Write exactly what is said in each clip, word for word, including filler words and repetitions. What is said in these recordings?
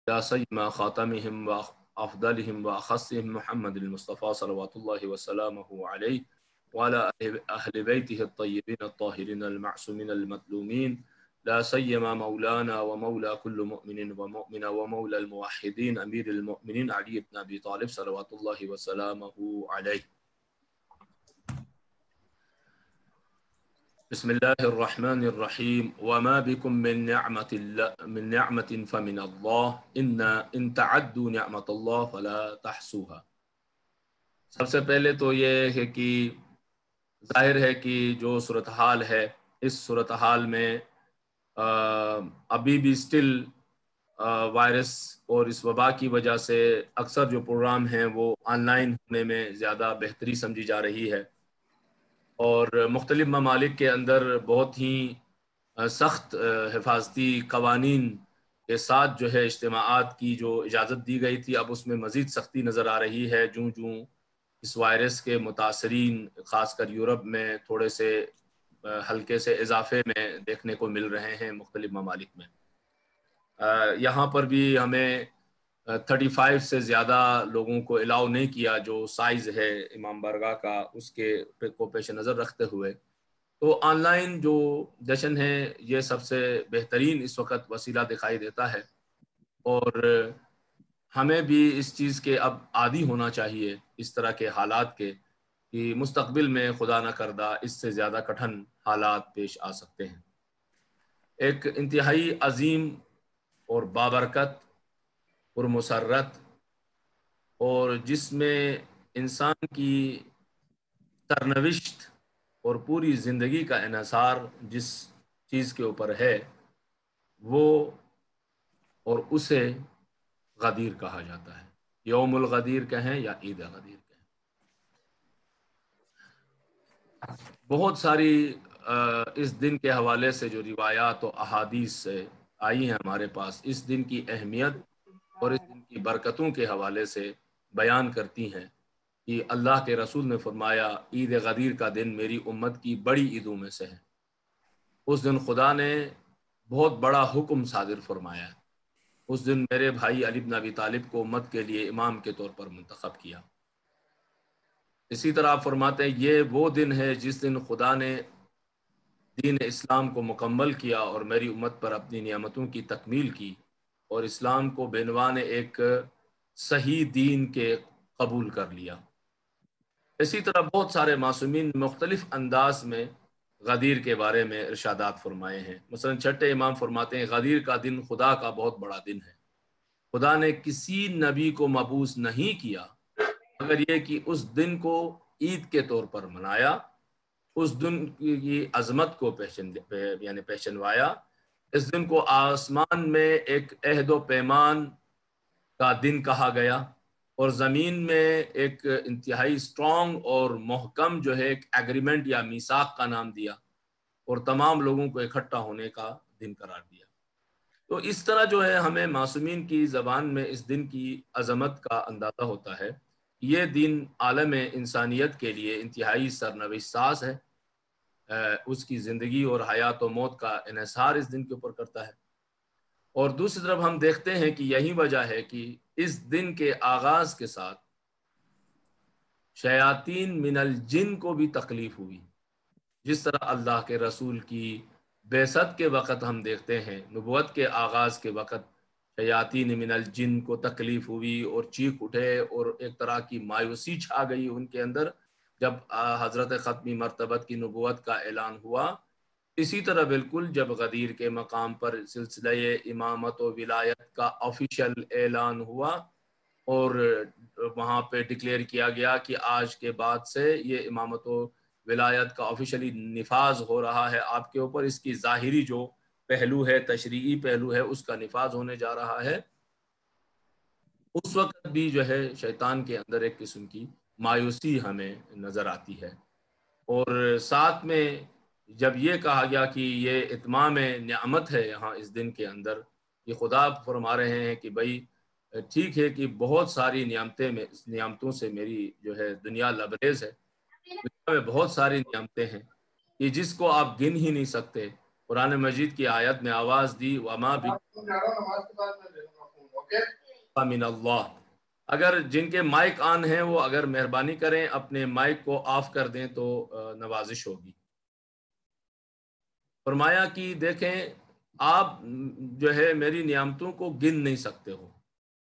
لا سيما خاتمهم وأفضلهم وأخصهم محمد المصطفى صلوات الله وسلامه عليه وعلى أهل بيته الطيبين الطاهرين المعصومين المظلومين، لا سيما مولانا ومولى كل مؤمن ومؤمنة ومولى الموحدين أمير المؤمنين علي بن أبي طالب صلوات الله وسلامه عليه. بسم الله الرحمن الرحيم. وما بكم من نعمة الله من نعمة فمن الله إن إن تعدوا نعمة الله فلا تحصوها. سب سے پہلے تو یہ ہے کہ ظاہر ہے کہ جو صورتحال ہے اس صورتحال میں ابھی بھی سٹل وائرس اور اس وبا کی وجہ سے اکثر جو پروگرام ہیں وہ آن لائن ہونے میں زیادہ بہتری سمجھی جا رہی ہے، اور مختلف ممالک کے اندر بہت ہی سخت حفاظتی قوانین کے ساتھ جو ہے اجتماعات کی جو اجازت دی گئی تھی، اب اس میں مزید سختی نظر آ رہی ہے جوں جوں اس وائرس کے متاثرین خاص کر یورپ میں تھوڑے سے ہلکے سے اضافے میں دیکھنے کو مل رہے ہیں مختلف ممالک میں۔ یہاں پر بھی ہمیں تھرٹی فائیو سے زیادہ لوگوں کو الاؤ نہیں کیا جو سائز ہے امام بارگاہ کا، اس کے کو پیش نظر رکھتے ہوئے تو آن لائن جو جشن ہے یہ سب سے بہترین اس وقت وسیلہ دکھائی دیتا ہے، اور ہمیں بھی اس چیز کے اب عادی ہونا چاہیے اس طرح کے حالات کے کہ مستقبل میں خدا نہ کردہ اس سے زیادہ کٹھن حالات پیش آ سکتے ہیں۔ ایک انتہائی عظیم اور بابرکت اور مسرت اور جس میں انسان کی سرنوشت اور پوری زندگی کا انحصار جس چیز کے اوپر ہے وہ اور اسے غدیر کہا جاتا ہے، یوم الغدیر کہیں یا عید غدیر کہیں۔ بہت ساری اس دن کے حوالے سے جو روایات و احادیث سے آئی ہیں ہمارے پاس، اس دن کی اہمیت اور اس دن کی برکتوں کے حوالے سے بیان کرتی ہیں کہ اللہ کے رسول نے فرمایا عید غدیر کا دن میری امت کی بڑی عیدوں میں سے ہے۔ اس دن خدا نے بہت بڑا حکم صادر فرمایا ہے، اس دن میرے بھائی علی بن ابی طالب کو امت کے لیے امام کے طور پر منتخب کیا۔ اسی طرح آپ فرماتے ہیں یہ وہ دن ہے جس دن خدا نے دین اسلام کو مکمل کیا اور میری امت پر اپنی نعمتوں کی تکمیل کی اور اسلام کو بعنوان ایک صحیح دین کے قبول کر لیا۔ اسی طرح بہت سارے معصومین مختلف انداز میں غدیر کے بارے میں ارشادات فرمائے ہیں۔ مثلا چھٹے امام فرماتے ہیں غدیر کا دن خدا کا بہت بڑا دن ہے، خدا نے کسی نبی کو مبعوث نہیں کیا مگر یہ کہ اس دن کو عید کے طور پر منایا، اس دن کی عظمت کو پہچن یعنی پہچنوایا، اس دن کو آسمان میں ایک عہد و پیمان کا دن کہا گیا اور زمین میں ایک انتہائی سٹرونگ اور محکم جو ہے ایک ایگریمنٹ یا میثاق کا نام دیا اور تمام لوگوں کو اکٹھا ہونے کا دن قرار دیا۔ تو اس طرح جو ہے ہمیں معصومین کی زبان میں اس دن کی عظمت کا اندازہ ہوتا ہے۔ یہ دن عالم انسانیت کے لیے انتہائی سرنوشت ساز ہے، اس کی زندگی اور حیات و موت کا انحصار اس دن کے اوپر کرتا ہے، اور دوسری طرف ہم دیکھتے ہیں کہ یہی وجہ ہے کہ اس دن کے آغاز کے ساتھ شیاطین من الجن کو بھی تکلیف ہوئی، جس طرح اللہ کے رسول کی بعثت کے وقت ہم دیکھتے ہیں نبوت کے آغاز کے وقت شیاطین من الجن کو تکلیف ہوئی اور چیخ اٹھے اور ایک طرح کی مایوسی چھا گئی ان کے اندر جب حضرت ختمی مرتبت کی نبوت کا اعلان ہوا۔ اسی طرح بالکل جب غدیر کے مقام پر سلسلہ امامت و ولایت کا آفیشیل اعلان ہوا اور وہاں پہ ڈکلیئر کیا گیا کہ آج کے بعد سے یہ امامت و ولایت کا آفیشلی نفاذ ہو رہا ہے آپ کے اوپر، اس کی ظاہری جو پہلو ہے تشریعی پہلو ہے اس کا نفاذ ہونے جا رہا ہے، اس وقت بھی جو ہے شیطان کے اندر ایک قسم کی مایوسی ہمیں نظر آتی ہے۔ اور ساتھ میں جب یہ کہا گیا کہ یہ اتمام نعمت ہے یہاں اس دن کے اندر، یہ خدا فرما رہے ہیں کہ بھائی ٹھیک ہے کہ بہت ساری نعمتیں میں نعمتوں سے میری جو ہے دنیا لبریز ہے، دنیا میں بہت ساری نعمتیں ہیں کہ جس کو آپ گن ہی نہیں سکتے۔ قرآن مجید کی آیت میں آواز دی وما بھی فمن اللہ، اگر جن کے مائک آن ہیں وہ اگر مہربانی کریں اپنے مائک کو آف کر دیں تو نوازش ہوگی۔ فرمایا کہ دیکھیں آپ جو ہے میری نعمتوں کو گن نہیں سکتے ہو،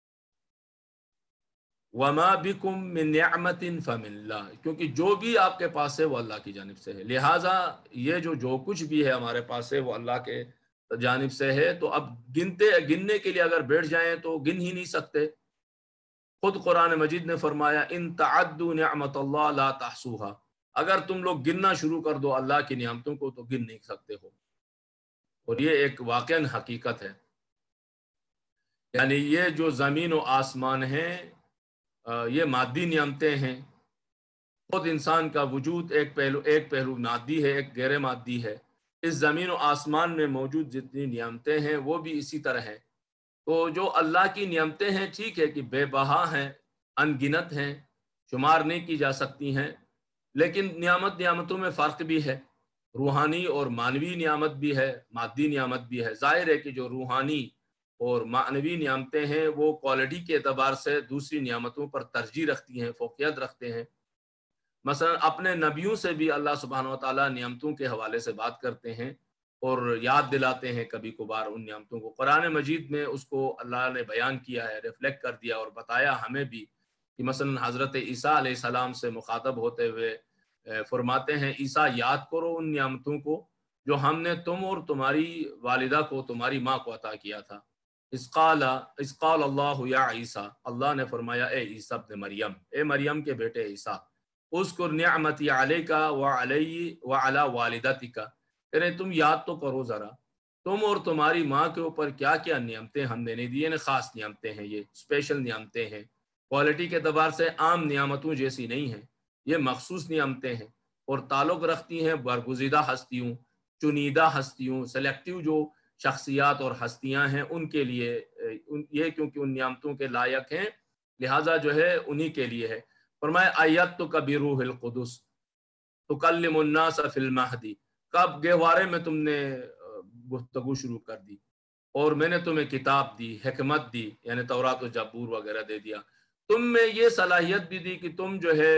وما بکم من نعمت فمن اللہ، کیونکہ جو بھی آپ کے پاس ہے وہ اللہ کی جانب سے ہے، لہٰذا یہ جو جو کچھ بھی ہے ہمارے پاس ہے وہ اللہ کے جانب سے ہے، تو اب گنتے گننے کے لیے اگر بیٹھ جائیں تو گن ہی نہیں سکتے۔ خود قرآن مجید نے فرمایا ان تعدوا نعمت اللہ لا تحصوها، اگر تم لوگ گننا شروع کر دو اللہ کی نعمتوں کو تو گن نہیں سکتے ہو، اور یہ ایک واقعاً حقیقت ہے۔ یعنی یہ جو زمین و آسمان ہیں یہ مادی نعمتیں ہیں، خود انسان کا وجود ایک پہلو ایک پہلو مادی ہے، ایک غیر مادی ہے۔ اس زمین و آسمان میں موجود جتنی نعمتیں ہیں وہ بھی اسی طرح ہیں۔ تو جو اللہ کی نعمتیں ہیں ٹھیک ہے کہ بے بہا ہیں، ان گنت ہیں، شمار نہیں کی جا سکتی ہیں، لیکن نعمت نعمتوں میں فرق بھی ہے، روحانی اور معنوی نعمت بھی ہے، مادی نعمت بھی ہے۔ ظاہر ہے کہ جو روحانی اور معنوی نعمتیں ہیں وہ کوالٹی کے اعتبار سے دوسری نعمتوں پر ترجیح رکھتی ہیں، فوقیت رکھتے ہیں۔ مثلا اپنے نبیوں سے بھی اللہ سبحانہ و تعالیٰ نعمتوں کے حوالے سے بات کرتے ہیں اور یاد دلاتے ہیں کبھی کبھار ان نعمتوں کو۔ قرآن مجید میں اس کو اللہ نے بیان کیا ہے، ریفلیکٹ کر دیا اور بتایا ہمیں بھی کہ مثلا حضرت عیسیٰ علیہ السلام سے مخاطب ہوتے ہوئے فرماتے ہیں عیسیٰ یاد کرو ان نعمتوں کو جو ہم نے تم اور تمہاری والدہ کو، تمہاری ماں کو عطا کیا تھا۔ اس قال اس قال اللہ یا عیسیٰ، اللہ نے فرمایا اے عیسیٰ ابن مریم، اے مریم کے بیٹے عیسیٰ، اذکر نعمتی علیک وعلی وعلی والدتک، یعنی تم یاد تو کرو ذرا تم اور تمہاری ماں کے اوپر کیا کیا نعمتیں ہم نے دی، یعنی خاص نعمتیں ہیں، یہ اسپیشل نعمتیں ہیں، کوالٹی کے اعتبار سے عام نعمتوں جیسی نہیں ہیں، یہ مخصوص نعمتیں ہیں اور تعلق رکھتی ہیں برگزیدہ ہستیوں، چنیدہ ہستیوں، سلیکٹیو جو شخصیات اور ہستیاں ہیں ان کے لیے، یہ کیونکہ ان نعمتوں کے لائق ہیں لہٰذا جو ہے انہی کے لیے ہے۔ فرمایا ایدتک بروح القدس تکلم الناس فی المہدی، کب گہوارے میں تم نے گفتگو شروع کر دی اور میں نے تمہیں کتاب دی، حکمت دی، یعنی تورات و زبور وغیرہ دے دیا، تم میں یہ صلاحیت بھی دی کہ تم جو ہے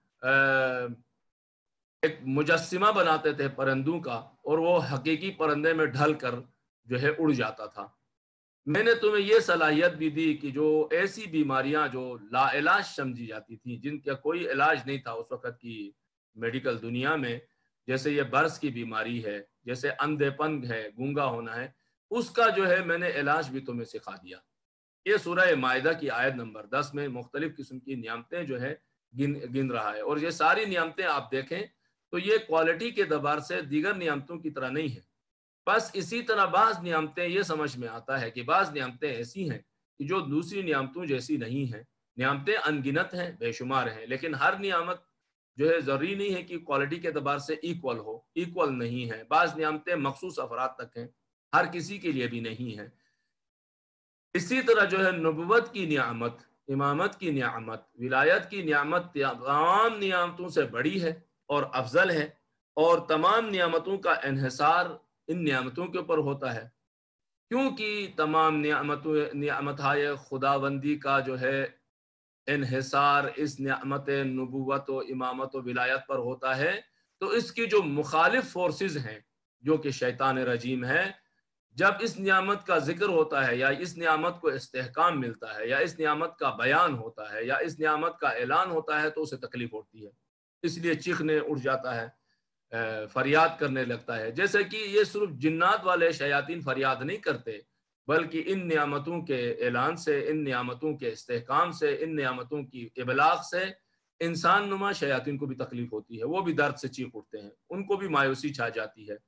ایک مجسمہ بناتے تھے پرندوں کا اور وہ حقیقی پرندے میں ڈھل کر جو ہے اڑ جاتا تھا۔ میں نے تمہیں یہ صلاحیت بھی دی کہ جو ایسی بیماریاں جو لا علاج سمجھی جاتی تھیں، جن کا کوئی علاج نہیں تھا اس وقت کی میڈیکل دنیا میں، جیسے یہ برس کی بیماری ہے، جیسے اندھے پن ہے، گونگا ہونا ہے، اس کا جو ہے میں نے علاج بھی تمہیں سکھا دیا۔ یہ سورہ مائدہ کی آیت نمبر دس میں مختلف قسم کی نعمتیں جو ہے گن گن رہا ہے، اور یہ ساری نعمتیں آپ دیکھیں تو یہ کوالٹی کے اعتبار سے دیگر نعمتوں کی طرح نہیں ہے۔ بس اسی طرح بعض نعمتیں یہ سمجھ میں آتا ہے کہ بعض نعمتیں ایسی ہیں کہ جو دوسری نعمتوں جیسی نہیں ہیں۔ نعمتیں ان گنت ہیں، بے شمار ہیں، لیکن ہر نعمت جو ہے ضروری نہیں ہے کہ کوالٹی کے اعتبار سے ایکول ہو، ایکول نہیں ہے۔ بعض نعمتیں مخصوص افراد تک ہیں، ہر کسی کے لیے بھی نہیں ہے۔ اسی طرح جو ہے نبوت کی نعمت، امامت کی نعمت، ولایت کی نعمت تمام نعمتوں سے بڑی ہے اور افضل ہے، اور تمام نعمتوں کا انحصار ان نعمتوں کے اوپر ہوتا ہے، کیونکہ تمام نعمتوں نعمتهای خداوندی کا جو ہے انحصار اس نعمت نبوت و امامت و ولایت پر ہوتا ہے، تو اس کی جو مخالف فورسز ہیں جو کہ شیطان رجیم ہے، جب اس نعمت کا ذکر ہوتا ہے یا اس نعمت کو استحکام ملتا ہے یا اس نعمت کا بیان ہوتا ہے یا اس نعمت کا اعلان ہوتا ہے تو اسے تکلیف ہوتی ہے، اس لیے چیخنے اٹھ جاتا ہے، فریاد کرنے لگتا ہے۔ جیسے کہ یہ صرف جنات والے شیاطین فریاد نہیں کرتے، بلکہ ان نعمتوں کے اعلان سے، ان نعمتوں کے استحکام سے، ان نعمتوں کی ابلاغ سے انسان نما شیاطین کو بھی تکلیف ہوتی ہے، وہ بھی درد سے چیخ اٹھتے ہیں، ان کو بھی مایوسی چھا جاتی ہے۔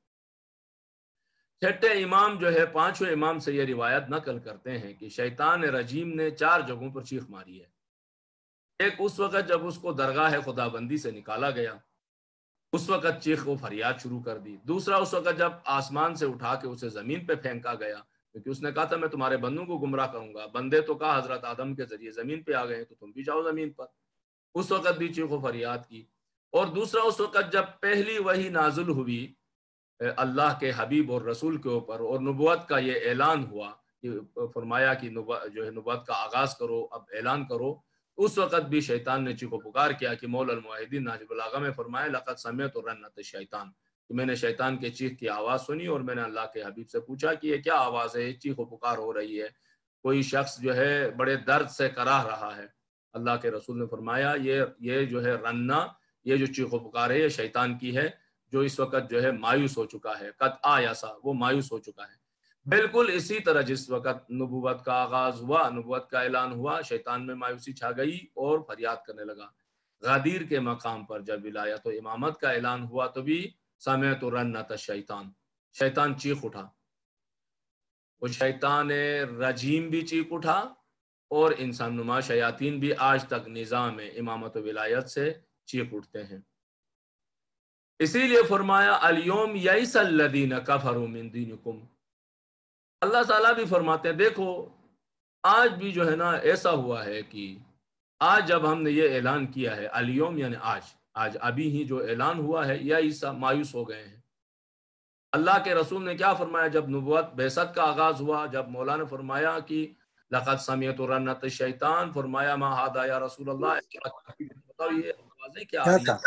چھٹے امام جو ہے پانچویں امام سے یہ روایت نقل کرتے ہیں کہ شیطان رجیم نے چار جگہوں پر چیخ ماری ہے۔ ایک اس وقت جب اس کو درگاہ خدا بندی سے نکالا گیا، اس وقت چیخ و فریاد شروع کر دی۔ دوسرا اس وقت جب آسمان سے اٹھا کے اسے زمین پہ پھینکا گیا، کیونکہ اس نے کہا تھا میں تمہارے بندوں کو گمراہ کروں گا، بندے تو کہا حضرت آدم کے ذریعے زمین پہ آ گئے تو تم بھی جاؤ زمین پر، اس وقت بھی چیخ و فریاد کی۔ اور دوسرا اس وقت جب پہلی وحی نازل ہوئی اللہ کے حبیب اور رسول کے اوپر اور نبوت کا یہ اعلان ہوا کہ فرمایا کہ جو ہے نبوت کا آغاز کرو، اب اعلان کرو، اس وقت بھی شیطان نے چیخ و پکار کیا کہ مولا الموحدین ناجب البلاغہ میں فرمایا لقد سمعت رنۃ الشیطان، کہ میں نے شیطان کے چیخ کی آواز سنی اور میں نے اللہ کے حبیب سے پوچھا کہ یہ کیا آواز ہے، چیخ و پکار ہو رہی ہے، کوئی شخص جو ہے بڑے درد سے کراہ رہا ہے۔ اللہ کے رسول نے فرمایا یہ یہ جو ہے رنہ، یہ جو چیخ و پکار ہے یہ شیطان کی ہے، جو اس وقت جو ہے مایوس ہو چکا ہے، قد آیسا، وہ مایوس ہو چکا ہے۔ بالکل اسی طرح جس وقت نبوت کا آغاز ہوا، نبوت کا اعلان ہوا، شیطان میں مایوسی چھا گئی اور فریاد کرنے لگا۔ غدیر کے مقام پر جب ولایت و امامت کا اعلان ہوا تو بھی سمعت رنۃ الشیطان، شیطان چیخ اٹھا، وہ شیطان رجیم بھی چیخ اٹھا، اور انسان نما شیاطین بھی آج تک نظام امامت و ولایت سے چیخ اٹھتے ہیں۔ اسی لیے فرمایا الیوم یئس الذین کفروا من دینکم، اللہ تعالیٰ بھی فرماتے ہیں دیکھو آج بھی جو ہے نا ایسا ہوا ہے کہ آج جب ہم نے یہ اعلان کیا ہے، الیوم یعنی آج، آج ابھی ہی جو اعلان ہوا ہے، یا عیسیٰ مایوس ہو گئے ہیں۔ اللہ کے رسول نے کیا فرمایا جب نبوت بعثت کا آغاز ہوا، جب مولا نے فرمایا کہ لقد سمعت رنۃ الشیطان، فرمایا ما ھذا یا رسول اللہ، بتاؤ یہ آوازیں کیا آ رہی ہیں؟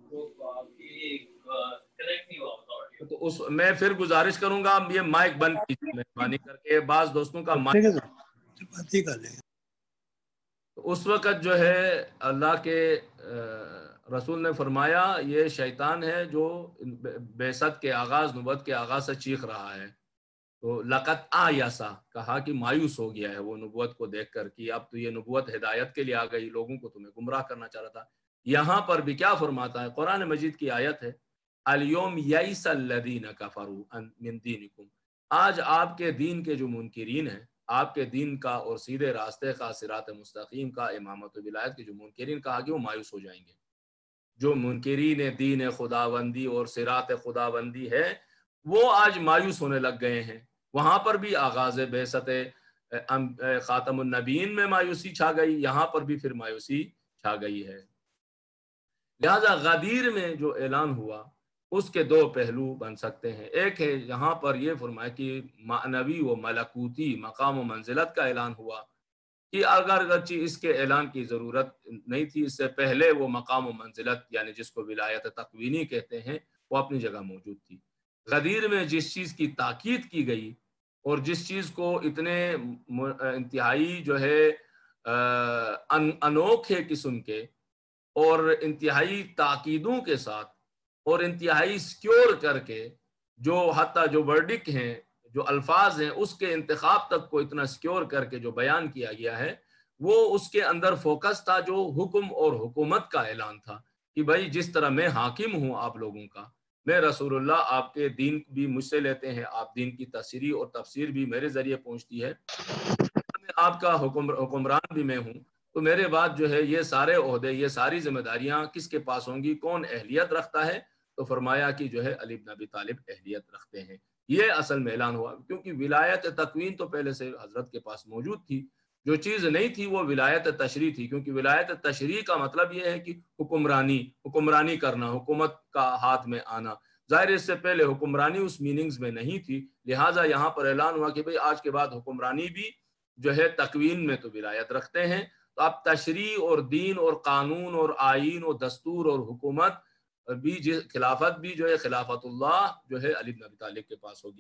تو اس میں پھر گزارش کروں گا یہ مائک بند کیجیے مہربانی کر کے، بعض دوستوں کا مائک، اس وقت جو ہے اللہ کے رسول نے فرمایا یہ شیطان ہے جو بعثت کے آغاز، نبوت کے آغاز سے چیخ رہا ہے۔ تو لقد آیسا، کہا کہ مایوس ہو گیا ہے وہ نبوت کو دیکھ کر کہ اب تو یہ نبوت ہدایت کے لیے آ گئی، لوگوں کو تمہیں گمراہ کرنا چاہ رہا تھا۔ یہاں پر بھی کیا فرماتا ہے، قرآن مجید کی آیت ہے الیوم یئس الذین کفروا من دینکم، آج آپ کے دین کے جو منکرین ہیں، آپ کے دین کا اور سیدھے راستے کا، صراط مستقیم کا، امامت و ولایت کے جو منکرین، کہا کہ وہ مایوس ہو جائیں گے۔ جو منکرین دین خداوندی اور صراط خداوندی ہے وہ آج مایوس ہونے لگ گئے ہیں۔ وہاں پر بھی آغاز بعثت خاتم النبیین میں مایوسی چھا گئی، یہاں پر بھی پھر مایوسی چھا گئی ہے۔ لہذا غدیر میں جو اعلان ہوا اس کے دو پہلو بن سکتے ہیں، ایک ہے یہاں پر یہ فرمایا کہ معنوی و ملکوتی مقام و منزلت کا اعلان ہوا، کہ اگر اگرچہ اس کے اعلان کی ضرورت نہیں تھی، اس سے پہلے وہ مقام و منزلت یعنی جس کو ولایت تکوینی کہتے ہیں وہ اپنی جگہ موجود تھی۔ غدیر میں جس چیز کی تاکید کی گئی اور جس چیز کو اتنے انتہائی جو ہے انوکھے قسم کے اور انتہائی تاکیدوں کے ساتھ اور انتہائی سکیور کر کے، جو حتیٰ جو ورڈک ہیں، جو الفاظ ہیں، اس کے انتخاب تک کو اتنا سکیور کر کے جو بیان کیا گیا ہے، وہ اس کے اندر فوکس تھا جو حکم اور حکومت کا اعلان تھا، کہ بھائی جس طرح میں حاکم ہوں آپ لوگوں کا، میں رسول اللہ، آپ کے دین بھی مجھ سے لیتے ہیں، آپ دین کی تشریح اور تفسیر بھی میرے ذریعے پہنچتی ہے، میں آپ کا حکم حکمران بھی میں ہوں، تو میرے بعد جو ہے یہ سارے عہدے، یہ ساری ذمہ داریاں کس کے پاس ہوں گی، کون اہلیت رکھتا ہے؟ تو فرمایا کہ جو ہے علی بن ابی طالب اہلیت رکھتے ہیں۔ یہ اصل میں اعلان ہوا، کیونکہ ولایت تکوین تو پہلے سے حضرت کے پاس موجود تھی، جو چیز نہیں تھی وہ ولایت تشریح تھی، کیونکہ ولایت تشریح کا مطلب یہ ہے کہ حکمرانی حکمرانی کرنا، حکومت کا ہاتھ میں آنا۔ ظاہر اس سے پہلے حکمرانی اس میننگز میں نہیں تھی، لہٰذا یہاں پر اعلان ہوا کہ بھئی آج کے بعد حکمرانی بھی جو ہے تکوین میں تو ولایت رکھتے ہیں، تو اب تشریح اور دین اور قانون اور آئین اور دستور اور حکومت بھی، خلافت بھی جو ہے خلافت اللہ جو ہے علی بن ابی طالب کے پاس ہوگی۔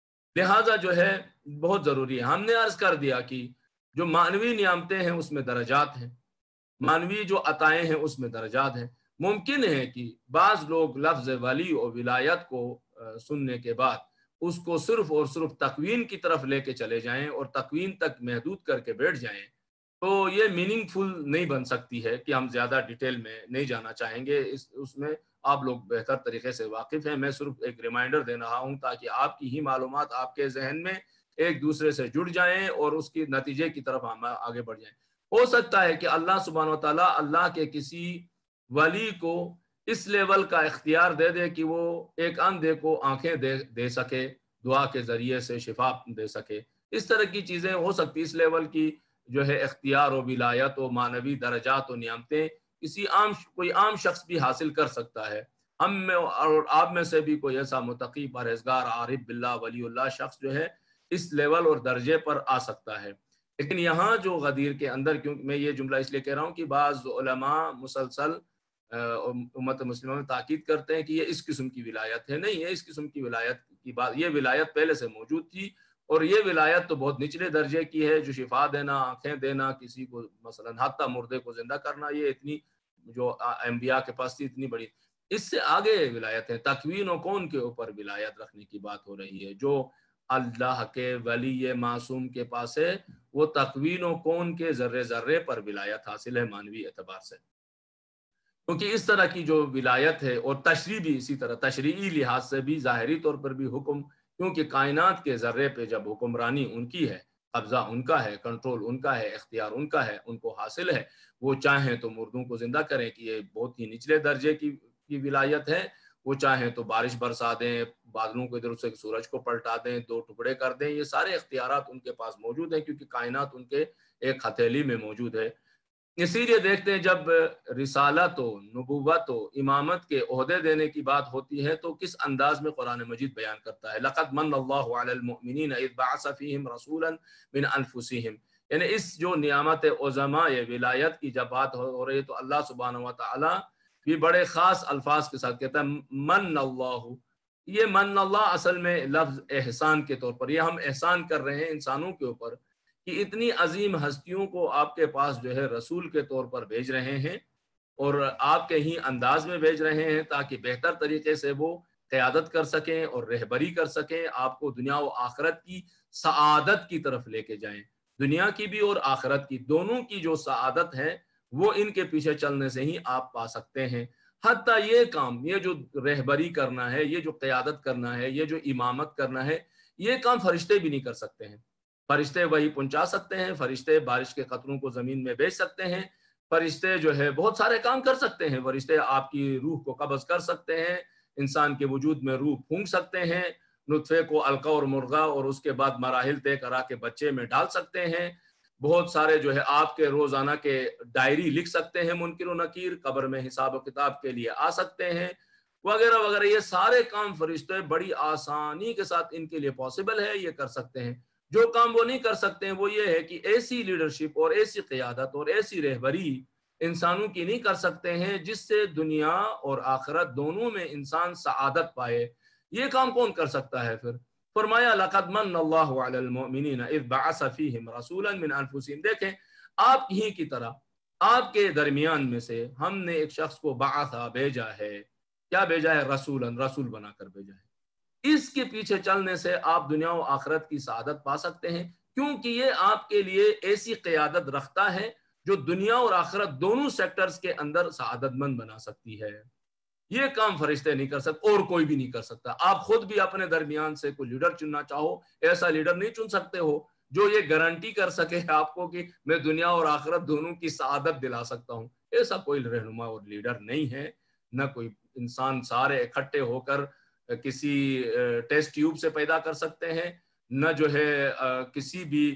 لہٰذا جو ہے بہت ضروری ہے، ہم نے عرض کر دیا کہ جو معنوی نعمتیں ہیں اس میں درجات ہیں، معنوی جو عطائیں ہیں اس میں درجات ہیں۔ ممکن ہے کہ بعض لوگ لفظ ولی و ولایت کو سننے کے بعد اس کو صرف اور صرف تکوین کی طرف لے کے چلے جائیں اور تکوین تک محدود کر کے بیٹھ جائیں، تو یہ میننگ فل نہیں بن سکتی ہے، کہ ہم زیادہ ڈیٹیل میں نہیں جانا چاہیں گے، اس اس میں آپ لوگ بہتر طریقے سے واقف ہیں، میں صرف ایک ریمائنڈر دے رہا ہوں تاکہ آپ کی ہی معلومات آپ کے ذہن میں ایک دوسرے سے جڑ جائیں اور اس کی نتیجے کی طرف ہم آگے بڑھ جائیں۔ ہو سکتا ہے کہ اللہ سبحانہ و تعالیٰ اللہ کے کسی ولی کو اس لیول کا اختیار دے دے کہ وہ ایک اندھے کو آنکھیں دے, دے سکے، دعا کے ذریعے سے شفا دے سکے، اس طرح کی چیزیں ہو سکتی، اس لیول کی جو ہے اختیار و ولایت و معنوی درجات و نعمتیں کسی عام کوئی عام شخص بھی حاصل کر سکتا ہے۔ ہم میں اور آپ میں سے بھی کوئی ایسا متقی پرہیزگار عارف باللہ ولی اللہ شخص جو ہے اس لیول اور درجے پر آ سکتا ہے۔ لیکن یہاں جو غدیر کے اندر، کیونکہ میں یہ جملہ اس لیے کہہ رہا ہوں کہ بعض علماء مسلسل امت مسلمہ میں تاکید کرتے ہیں کہ یہ اس قسم کی ولایت ہے، نہیں ہے اس قسم کی ولایت کی بات، یہ ولایت پہلے سے موجود تھی، اور یہ ولایت تو بہت نچلے درجے کی ہے، جو شفا دینا، آنکھیں دینا، کسی کو مثلا حتی مردے کو زندہ کرنا، یہ اتنی جو انبیاء کے پاس تھی اتنی بڑی۔ اس سے آگے ولایت ہے، تکوین و کون کے اوپر ولایت رکھنے کی بات ہو رہی ہے۔ جو اللہ کے ولی معصوم کے پاس ہے وہ تکوین و کون کے ذرے ذرے پر ولایت حاصل ہے مانوی اعتبار سے، کیونکہ اس طرح کی جو ولایت ہے، اور تشریع بھی اسی طرح، تشریعی لحاظ سے بھی، ظاہری طور پر بھی حکم، کیونکہ کائنات کے ذرے پہ جب حکمرانی ان کی ہے، قبضہ ان کا ہے، کنٹرول ان کا ہے، اختیار ان کا ہے، ان کو حاصل ہے، وہ چاہیں تو مردوں کو زندہ کریں کہ یہ بہت ہی نچلے درجے کی کی ولایت ہے، وہ چاہیں تو بارش برسا دیں، بادلوں کو ادھر سے سورج کو پلٹا دیں، دو ٹکڑے کر دیں، یہ سارے اختیارات ان کے پاس موجود ہیں، کیونکہ کائنات ان کے ایک ہتھیلی میں موجود ہے۔ اسی لیے دیکھتے ہیں جب رسالت و نبوت و امامت کے عہدے دینے کی بات ہوتی ہے تو کس انداز میں قرآن مجید بیان کرتا ہے، لقد من اللہ علی المؤمنین اذ بعث فیہم رسولا من انفسہم، یعنی اس جو نعمت عظماء ولایت کی جب بات ہو رہی ہے تو اللہ سبحانہ و تعالی بھی بڑے خاص الفاظ کے ساتھ کہتا ہے من اللہ۔ یہ من اللہ اصل میں لفظ احسان کے طور پر، یہ ہم احسان کر رہے ہیں انسانوں کے اوپر کہ اتنی عظیم ہستیوں کو آپ کے پاس جو ہے رسول کے طور پر بھیج رہے ہیں، اور آپ کے ہی انداز میں بھیج رہے ہیں تاکہ بہتر طریقے سے وہ قیادت کر سکیں اور رہبری کر سکیں، آپ کو دنیا و آخرت کی سعادت کی طرف لے کے جائیں، دنیا کی بھی اور آخرت کی، دونوں کی جو سعادت ہے وہ ان کے پیچھے چلنے سے ہی آپ پا سکتے ہیں۔ حتیٰ یہ کام، یہ جو رہبری کرنا ہے، یہ جو قیادت کرنا ہے، یہ جو امامت کرنا ہے، یہ کام فرشتے بھی نہیں کر سکتے ہیں۔ فرشتے وہی پہنچا سکتے ہیں، فرشتے بارش کے قطروں کو زمین میں بھیج سکتے ہیں، فرشتے جو ہے بہت سارے کام کر سکتے ہیں، فرشتے آپ کی روح کو قبض کر سکتے ہیں، انسان کے وجود میں روح پھونک سکتے ہیں، نطفے کو علقہ اور مرغہ اور اس کے بعد مراحل طے کرا کے بچے میں ڈال سکتے ہیں، بہت سارے جو ہے آپ کے روزانہ کے ڈائری لکھ سکتے ہیں، منکر و نکیر قبر میں حساب و کتاب کے لیے آ سکتے ہیں، وغیرہ وغیرہ۔ یہ سارے کام فرشتے بڑی آسانی کے ساتھ ان کے لیے پاسبل ہے، یہ کر سکتے ہیں۔ جو کام وہ نہیں کر سکتے ہیں وہ یہ ہے کہ ایسی لیڈرشپ اور ایسی قیادت اور ایسی رہبری انسانوں کی نہیں کر سکتے ہیں جس سے دنیا اور آخرت دونوں میں انسان سعادت پائے۔ یہ کام کون کر سکتا ہے پھر؟ فرمایا لقد من اللہ علی المؤمنین اذ بعث فیہم رسولا من انفسہم۔ دیکھیں آپ ہی کی طرح آپ کے درمیان میں سے ہم نے ایک شخص کو بعثا بھیجا ہے، کیا بھیجا ہے؟ رسولا، رسول بنا کر بھیجا ہے۔ اس کے پیچھے چلنے سے آپ دنیا و آخرت کی سعادت پا سکتے ہیں، کیونکہ یہ آپ کے لیے ایسی قیادت رکھتا ہے جو دنیا اور آخرت دونوں سیکٹرز کے اندر سعادت مند بنا سکتی ہے۔ یہ کام فرشتے نہیں کر سکتے اور کوئی بھی نہیں کر سکتا۔ آپ خود بھی اپنے درمیان سے کوئی لیڈر چننا چاہو، ایسا لیڈر نہیں چن سکتے ہو جو یہ گارنٹی کر سکے آپ کو کہ میں دنیا اور آخرت دونوں کی سعادت دلا سکتا ہوں۔ ایسا کوئی رہنما اور لیڈر نہیں ہے، نہ کوئی انسان سارے اکٹھے ہو کر کسی ٹیسٹ ٹیوب سے پیدا کر سکتے ہیں، نہ جو ہے کسی بھی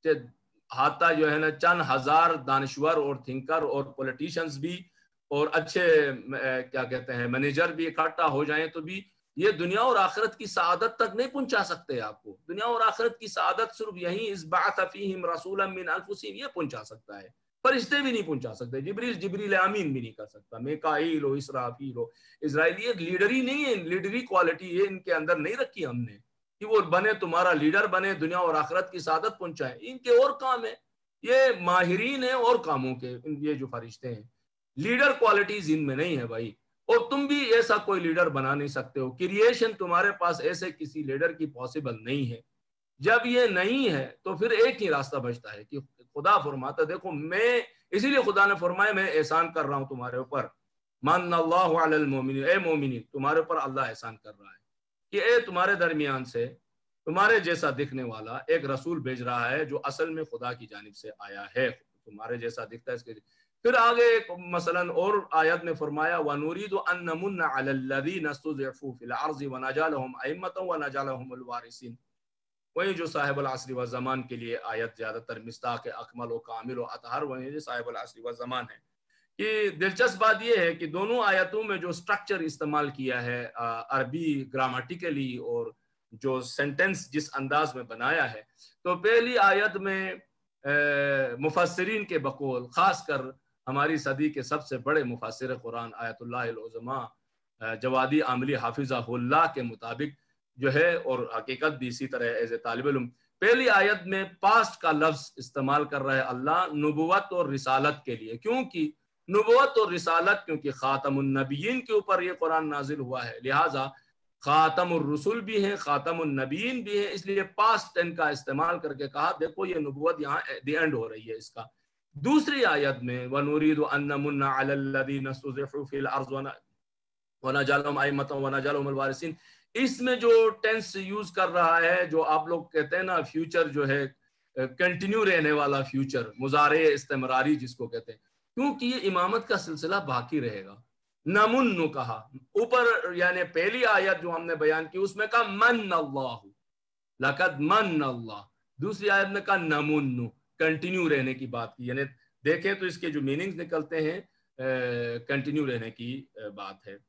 حتیٰ جو ہے نا چند ہزار دانشور اور تھنکر اور پولیٹیشنز بھی اور اچھے کیا کہتے ہیں مینیجر بھی اکٹھا ہو جائیں تو بھی یہ دنیا اور آخرت کی سعادت تک نہیں پہنچا سکتے آپ کو۔ دنیا اور آخرت کی سعادت صرف یہیں اذ بعث فیہم رسولا من انفسہم یہ پہنچا سکتا ہے، فرشتے بھی نہیں پہنچا سکتے، جبریل جبریل امین بھی نہیں کر سکتا، میکائیل و اسرافیل و اسرائیل۔ یہ لیڈری نہیں ہے، لیڈری کوالٹی یہ ان کے اندر نہیں رکھی ہم نے کہ وہ بنے تمہارا لیڈر بنے، دنیا اور آخرت کی سعادت پہنچائیں۔ ان کے اور کام ہے، یہ ماہرین ہیں اور کاموں کے، یہ جو فرشتے ہیں لیڈر کوالٹیز ان میں نہیں ہے بھائی، اور تم بھی ایسا کوئی لیڈر بنا نہیں سکتے ہو۔ کریشن تمہارے پاس ایسے کسی لیڈر کی پاسبل نہیں ہے۔ جب یہ نہیں ہے تو پھر ایک ہی راستہ بچتا ہے کہ خدا فرماتا دیکھو میں، اسی لیے خدا نے فرمایا میں احسان کر رہا ہوں تمہارے اوپر، من اللہ علی المؤمنین، اے مومنین تمہارے اوپر اللہ احسان کر رہا ہے کہ اے تمہارے درمیان سے تمہارے جیسا دکھنے والا ایک رسول بھیج رہا ہے جو اصل میں خدا کی جانب سے آیا ہے، تمہارے جیسا دکھتا ہے اس کے۔ پھر آگے مثلا اور آیت میں فرمایا وَنُرِيدُ أَن نَّمُنَّ عَلَى الَّذِينَ اسْتُضْعِفُوا فِي الْأَرْضِ وَنَجْعَلَهُمْ أَئِمَّةً وَنَجْعَلَهُمُ الْوَارِثِينَ۔ وہی جو صاحب العصر والزمان کے لیے آیت زیادہ تر مصداق اکمل و کامل و اطہر وہی جو صاحب العصر والزمان ہے۔ کہ دلچسپ بات یہ ہے کہ دونوں آیتوں میں جو سٹرکچر استعمال کیا ہے عربی گرامٹیکلی اور جو سینٹنس جس انداز میں بنایا ہے، تو پہلی آیت میں مفسرین کے بقول، خاص کر ہماری صدی کے سب سے بڑے مفسر قرآن آیت اللہ العظماء جوادی عاملی حافظہ اللہ کے مطابق جو ہے، اور حقیقت بھی اسی طرح ایز اے طالب علم، پہلی آیت میں پاسٹ کا لفظ استعمال کر رہا ہے اللہ نبوت اور رسالت کے لیے، کیونکہ نبوت اور رسالت کیونکہ خاتم النبیین کے اوپر یہ قرآن نازل ہوا ہے، لہٰذا خاتم الرسل بھی ہیں، خاتم النبیین بھی ہیں، اس لیے پاسٹ ٹین کا استعمال کر کے کہا دیکھو یہ نبوت یہاں دی اینڈ ہو رہی ہے اس کا۔ دوسری آیت میں وَنُرِيدُ أَن نَّمُنَّ عَلَى الَّذِينَ اسْتُضْعِفُوا فِي الْأَرْضِ وَنَجْعَلَهُمْ أَئِمَّةً وَنَجْعَلَهُمُ الْوَارِثِينَ، اس میں جو ٹینس یوز کر رہا ہے، جو آپ لوگ کہتے ہیں نا فیوچر جو ہے کنٹینیو رہنے والا فیوچر، مضارع استمراری جس کو کہتے ہیں، کیونکہ یہ امامت کا سلسلہ باقی رہے گا۔ نمن کہا اوپر، یعنی پہلی آیت جو ہم نے بیان کی اس میں کہا من اللہ، لقد من اللہ، دوسری آیت میں کہا نمن، کنٹینیو رہنے کی بات کی، یعنی دیکھیں تو اس کے جو میننگز نکلتے ہیں کنٹینیو رہنے کی بات ہے۔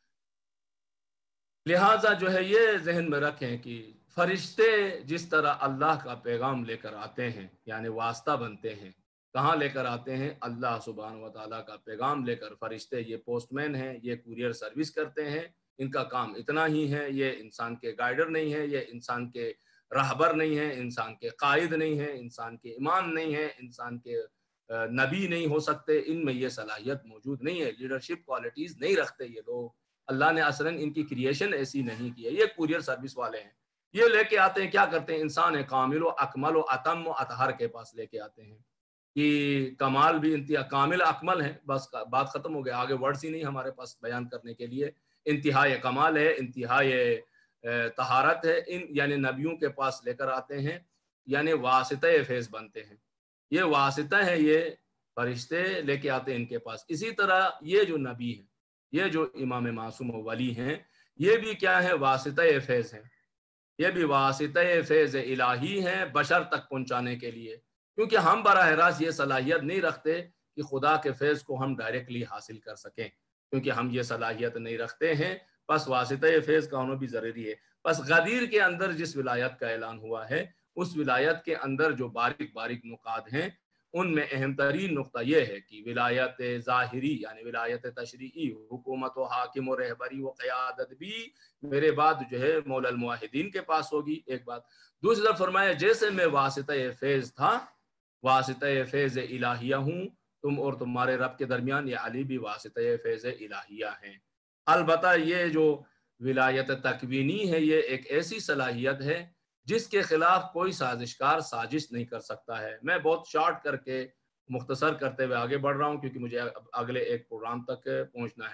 لہٰذا جو ہے یہ ذہن میں رکھیں کہ فرشتے جس طرح اللہ کا پیغام لے کر آتے ہیں، یعنی واسطہ بنتے ہیں، کہاں لے کر آتے ہیں؟ اللہ سبحانہ و تعالیٰ کا پیغام لے کر۔ فرشتے یہ پوسٹ مین ہیں، یہ کوریئر سروس کرتے ہیں، ان کا کام اتنا ہی ہے، یہ انسان کے گائیڈر نہیں ہے، یہ انسان کے رہبر نہیں ہے، انسان کے قائد نہیں ہے، انسان کے امام نہیں ہے، انسان کے نبی نہیں ہو سکتے، ان میں یہ صلاحیت موجود نہیں ہے، لیڈرشپ کوالٹیز نہیں رکھتے یہ لوگ، اللہ نے اصلاً ان کی کریشن ایسی نہیں کی ہے، یہ کوریئر سروس والے ہیں، یہ لے کے آتے ہیں، کیا کرتے ہیں؟ انسان ہے کامل و اکمل و اتم و اطہر کے پاس لے کے آتے ہیں، کہ کمال بھی انتہا کامل اکمل ہے، بس بات ختم ہو گیا، آگے ورڈز ہی نہیں ہمارے پاس بیان کرنے کے لیے، انتہائی کمال ہے، انتہائی طہارت ہے، ان یعنی نبیوں کے پاس لے کر آتے ہیں، یعنی واسطہ فیض بنتے ہیں، یہ واسطہ ہے، یہ فرشتے لے کے آتے ہیں ان کے پاس۔ اسی طرح یہ جو نبی ہیں، یہ جو امام معصوم و ولی ہیں، یہ بھی کیا ہے؟ واسطہ فیض ہیں، یہ بھی واسطہ فیض الہی ہیں بشر تک پہنچانے کے لیے، کیونکہ ہم براہ راست یہ صلاحیت نہیں رکھتے کہ خدا کے فیض کو ہم ڈائریکٹلی حاصل کر سکیں، کیونکہ ہم یہ صلاحیت نہیں رکھتے ہیں، پس واسطہ فیض کا ہونا بھی ضروری ہے۔ پس غدیر کے اندر جس ولایت کا اعلان ہوا ہے، اس ولایت کے اندر جو باریک باریک نکات ہیں، ان میں اہم ترین نقطہ یہ ہے کہ ولایت ظاہری یعنی ولایت تشریعی، حکومت و حاکم و رہبری و قیادت بھی میرے بعد جو ہے مولا الموحدین کے پاس ہوگی، ایک بات۔ دوسری طرف فرمایا جیسے میں واسطہ فیض تھا، واسطہ فیض الہیہ ہوں، تم اور تمہارے رب کے درمیان، یہ علی بھی واسطہ فیض الہیہ ہیں۔ البتہ یہ جو ولایت تکوینی ہے، یہ ایک ایسی صلاحیت ہے جس کے خلاف کوئی سازشکار سازش نہیں کر سکتا ہے۔ میں بہت شارٹ کر کے مختصر کرتے ہوئے آگے بڑھ رہا ہوں کیونکہ مجھے اگلے ایک پروگرام تک پہنچنا ہے۔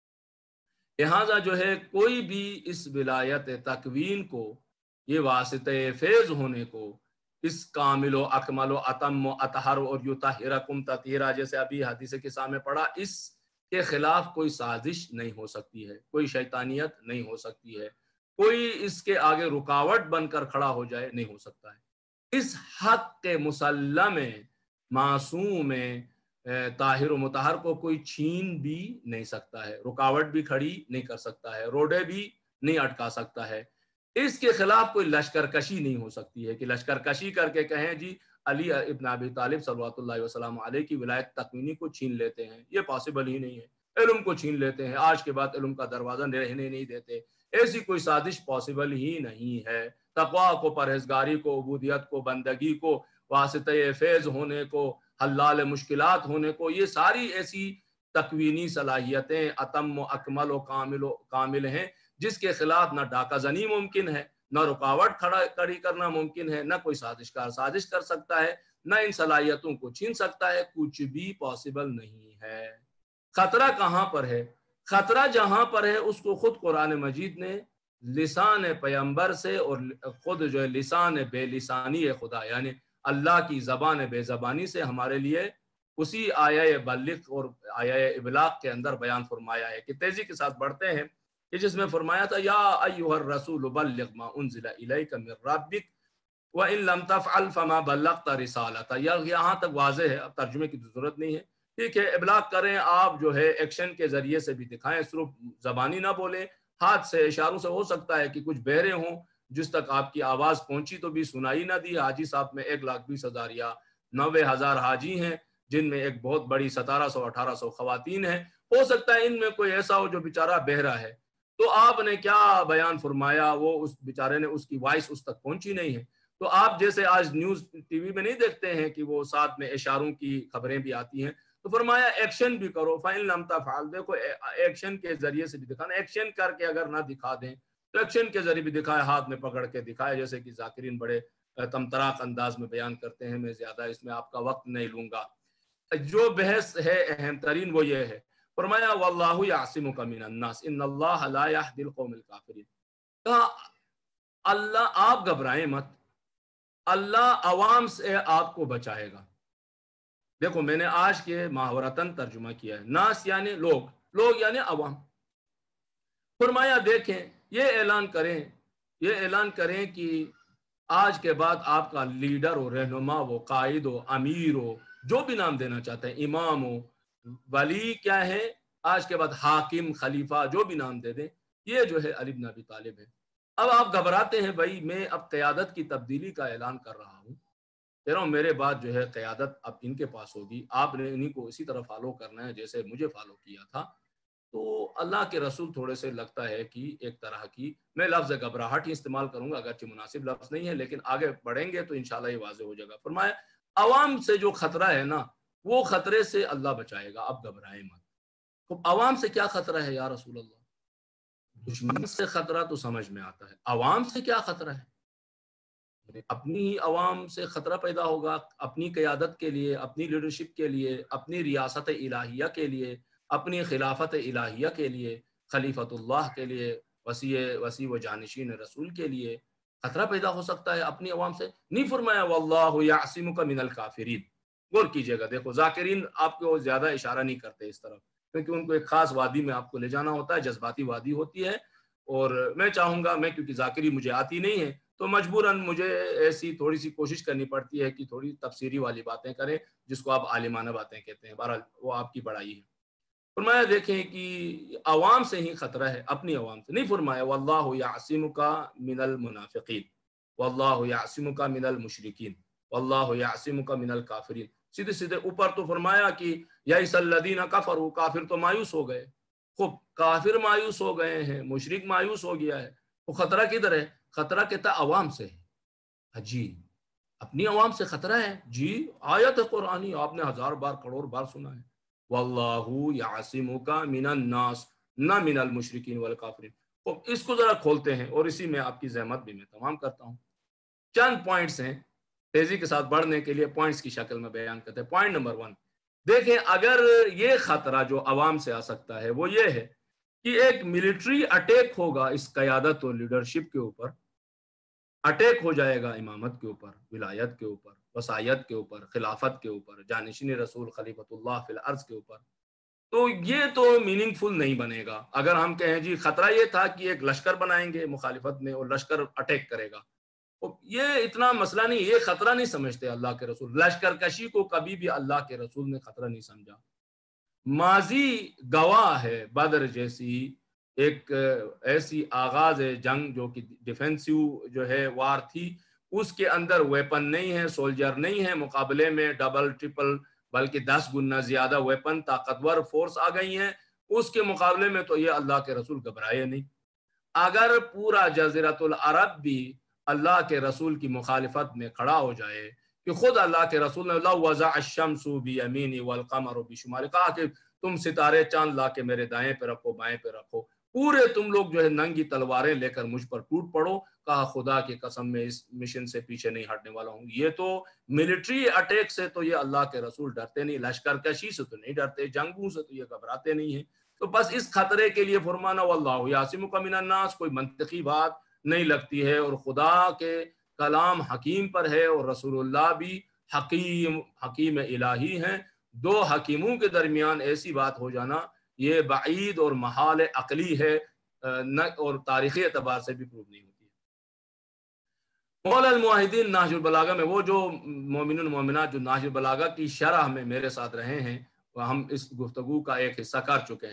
لہٰذا جو ہے کوئی بھی اس ولایت تکوین کو، یہ واسطہ فیض ہونے کو، اس کامل و اکمل و اتم و اطہر اور یطہرکم تطہیرا جیسے ابھی حدیث قصہ میں پڑھا، اس کے خلاف کوئی سازش نہیں ہو سکتی ہے، کوئی شیطانیت نہیں ہو سکتی ہے، کوئی اس کے آگے رکاوٹ بن کر کھڑا ہو جائے نہیں ہو سکتا ہے۔ اس حق کے مسلم معصوم طاہر و مطہر کو کوئی چھین بھی نہیں سکتا ہے، رکاوٹ بھی کھڑی نہیں کر سکتا ہے، روڈے بھی نہیں اٹکا سکتا ہے۔ اس کے خلاف کوئی لشکر کشی نہیں ہو سکتی ہے کہ لشکر کشی کر کے کہیں جی علی ابن ابی طالب صلوات اللہ وسلم علیہ کی ولایت تکوینی کو چھین لیتے ہیں، یہ پاسبل ہی نہیں ہے۔ علم کو چھین لیتے ہیں، آج کے بعد علم کا دروازہ رہنے نہیں دیتے، ایسی کوئی سازش پاسبل ہی نہیں ہے۔ تقویٰ کو، پرہیزگاری کو، عبودیت کو، بندگی کو، واسطہ فیض ہونے کو، حلال مشکلات ہونے کو، یہ ساری ایسی تکوینی صلاحیتیں اتم و اکمل و کامل و کامل ہیں جس کے خلاف نہ ڈاکہ زنی ممکن ہے، نہ رکاوٹ کھڑا کھڑی کرنا ممکن ہے، نہ کوئی سازشکار سازش کر سکتا ہے، نہ ان صلاحیتوں کو چھین سکتا ہے، کچھ بھی پاسبل نہیں ہے۔ خطرہ کہاں پر ہے؟ خطرہ جہاں پر ہے اس کو خود قرآن مجید نے لسان پیغمبر سے اور خود جو ہے لسان بے لسانی خدا یعنی اللہ کی زبان بے زبانی سے ہمارے لیے اسی آیہ بلغ اور آیہ ابلاغ کے اندر بیان فرمایا ہے کہ تیزی کے ساتھ بڑھتے ہیں کہ جس میں فرمایا تھا یا ایھا الرسول بلغ ما انزل الیک من ربک وان لم تفعل فما بلغت رسالتہ۔ یہاں تک واضح ہے، اب ترجمے کی ضرورت نہیں ہے، ٹھیک ہے، ابلاغ کریں آپ، جو ہے ایکشن کے ذریعے سے بھی دکھائیں، صرف زبانی نہ بولیں، ہاتھ سے اشاروں سے، ہو سکتا ہے کہ کچھ بہرے ہوں جس تک آپ کی آواز پہنچی تو بھی سنائی نہ دی. حاجی صاحب میں ایک لاکھ بیس ہزار یا نوے ہزار حاجی ہیں جن میں ایک بہت بڑی ستارہ سو اٹھارہ سو خواتین ہیں. ہو سکتا ہے ان میں کوئی ایسا ہو جو بیچارہ بہرا ہے, تو آپ نے کیا بیان فرمایا, وہ اس بیچارے نے, اس کی وائس اس تک پہنچی نہیں ہے. تو آپ جیسے آج نیوز ٹی وی میں نہیں دیکھتے ہیں کہ وہ ساتھ میں اشاروں کی خبریں بھی آتی ہیں, تو فرمایا ایکشن بھی کرو. فَإِن لَمْ تَفْعَلْ, دیکھو ایکشن کے ذریعے سے بھی دکھانا, ایکشن کر کے اگر نہ دکھا دیں تو ایکشن کے ذریعے بھی دکھائے, ہاتھ میں پکڑ کے دکھائے, جیسے کہ ذاکرین بڑے تمطراق انداز میں بیان کرتے ہیں. میں زیادہ اس میں آپ کا وقت نہیں لوں گا. جو بحث ہے اہم ترین وہ یہ ہے, فرمایا واللہ یعصمک من الناس ان اللہ لا یہدی القوم الکافرین. کہا اللہ, آپ گھبرائیں مت, اللہ عوام سے آپ کو بچائے گا. دیکھو میں نے آج کے محاورتاً ترجمہ کیا ہے, ناس یعنی لوگ, لوگ یعنی عوام. فرمایا دیکھیں, یہ اعلان کریں, یہ اعلان کریں کہ آج کے بعد آپ کا لیڈر ہو, رہنما ہو, قائد ہو, امیر ہو, جو بھی نام دینا چاہتے ہیں, امام ہو, ولی کیا ہے, آج کے بعد حاکم, خلیفہ, جو بھی نام دے دیں, یہ جو ہے علی بن ابی طالب ہے. اب آپ گھبراتے ہیں, بھائی میں اب قیادت کی تبدیلی کا اعلان کر رہا ہوں, کہہ رہا ہوں میرے بعد جو ہے قیادت اب ان کے پاس ہوگی, آپ نے انہی کو اسی طرح فالو کرنا ہے جیسے مجھے فالو کیا تھا. تو اللہ کے رسول تھوڑے سے لگتا ہے کہ ایک طرح کی, میں لفظ گھبراہٹ ہی استعمال کروں گا, اگرچہ مناسب لفظ نہیں ہے, لیکن آگے بڑھیں گے تو انشاءاللہ یہ واضح ہو جائے گا. فرمایا عوام سے جو خطرہ ہے نا, وہ خطرے سے اللہ بچائے گا, اب گھبرائیں مت. تو عوام سے کیا خطرہ ہے یا رسول اللہ؟ دشمن سے خطرہ تو سمجھ میں آتا ہے, عوام سے کیا خطرہ ہے؟ اپنی ہی عوام سے خطرہ پیدا ہوگا, اپنی قیادت کے لیے, اپنی لیڈرشپ کے لیے, اپنی ریاست الہیہ کے لیے, اپنی خلافت الہیہ کے لیے, خلیفۃ اللہ کے لیے, وسیع وسیع و جانشین رسول کے لیے خطرہ پیدا ہو سکتا ہے اپنی عوام سے. نہیں فرمایا واللہ یعصمک من الکافرین. غور کیجئے گا, دیکھو ذاکرین آپ کو زیادہ اشارہ نہیں کرتے اس طرف, کیونکہ ان کو ایک خاص وادی میں آپ کو لے جانا ہوتا ہے, جذباتی وادی ہوتی ہے. اور میں چاہوں گا, میں کیونکہ ذاکری مجھے آتی نہیں ہے تو مجبوراً مجھے ایسی تھوڑی سی کوشش کرنی پڑتی ہے کہ تھوڑی تفسیری والی باتیں کریں, جس کو آپ عالمانہ باتیں کہتے ہیں. بہرحال وہ آپ کی بڑائی ہے. فرمایا دیکھیں کہ عوام سے ہی خطرہ ہے, اپنی عوام سے نہیں. فرمایا واللہ یعصمک من المنافقین, واللہ یعصمک من المشرکین, واللہ یعصمک من الکافرین. سیدھے سیدھے اوپر تو فرمایا کہ یئس الذین کفروا, کافر تو مایوس ہو گئے. خوب, کافر مایوس ہو گئے ہیں, مشرک مایوس ہو گیا ہے, وہ خطرہ کدھر ہے؟ خطرہ کہتا عوام سے ہے. جی اپنی عوام سے خطرہ ہے, جی آیت قرآنی آپ نے ہزار بار کروڑ بار سنا ہے, واللہ یعصمک من الناس نہ من المشرکین والکافرین. اس کو ذرا کھولتے ہیں اور اسی میں آپ کی زحمت بھی میں تمام کرتا ہوں. چند پوائنٹس ہیں, تیزی کے ساتھ بڑھنے کے لیے پوائنٹس کی شکل میں بیان کرتے ہیں. پوائنٹ نمبر ون, دیکھیں اگر یہ خطرہ جو عوام سے آ سکتا ہے وہ یہ ہے کہ ایک ملٹری اٹیک ہوگا اس قیادت اور لیڈرشپ کے اوپر, اٹیک ہو جائے گا امامت کے اوپر, ولایت کے اوپر, وصایت کے اوپر, خلافت کے اوپر, جانشین رسول خلیفۃ اللہ فی الارض کے اوپر. تو یہ تو میننگ فل نہیں بنے گا اگر ہم کہیں جی خطرہ یہ تھا کہ ایک لشکر بنائیں گے مخالفت میں اور لشکر اٹیک کرے گا. یہ اتنا مسئلہ نہیں, یہ خطرہ نہیں سمجھتے اللہ کے رسول. لشکر کشی کو کبھی بھی اللہ کے رسول نے خطرہ نہیں سمجھا. ماضی گواہ ہے, بدر جیسی ایک ایسی آغاز جنگ جو کہ ڈیفینسیو جو ہے وار تھی, اس کے اندر ویپن نہیں ہے, سولجر نہیں ہے, مقابلے میں ڈبل ٹرپل بلکہ دس گنا زیادہ ویپن, طاقتور فورس آ گئی ہیں. اس کے مقابلے میں تو یہ اللہ کے رسول گھبرائے نہیں. اگر پورا جزیرۃ العرب بھی اللہ کے رسول کی مخالفت میں کھڑا ہو جائے کہ خود اللہ کے رسول نے لو وضع الشمس بیمینی والقمر بشمالی, کہا کہ تم ستارے چاند لا کے میرے دائیں پہ رکھو, بائیں پہ رکھو, پورے تم لوگ جو ہے ننگی تلواریں لے کر مجھ پر ٹوٹ پڑو, کہا خدا کی قسم میں اس مشن سے پیچھے نہیں ہٹنے والا ہوں. یہ تو ملٹری اٹیک سے تو یہ اللہ کے رسول ڈرتے نہیں, لشکر کشی سے تو نہیں ڈرتے, جنگوں سے تو یہ گھبراتے نہیں ہیں. تو بس اس خطرے کے لیے فرمانا واللہ یعصمک من الناس کوئی منطقی بات نہیں لگتی ہے, اور خدا کے کلام حکیم پر ہے اور رسول اللہ بھی حکیم حکیم الہی ہیں. دو حکیموں کے درمیان ایسی بات ہو جانا یہ بعید اور محال عقلی ہے, اور تاریخی اعتبار سے بھی پروو نہیں ہوتی ہے. مولا الموحدین نہج البلاغہ میں, وہ جو مومنون المومنات جو نہج البلاغہ کی شرح میں میرے ساتھ رہے ہیں, ہم اس گفتگو کا ایک حصہ کر چکے ہیں,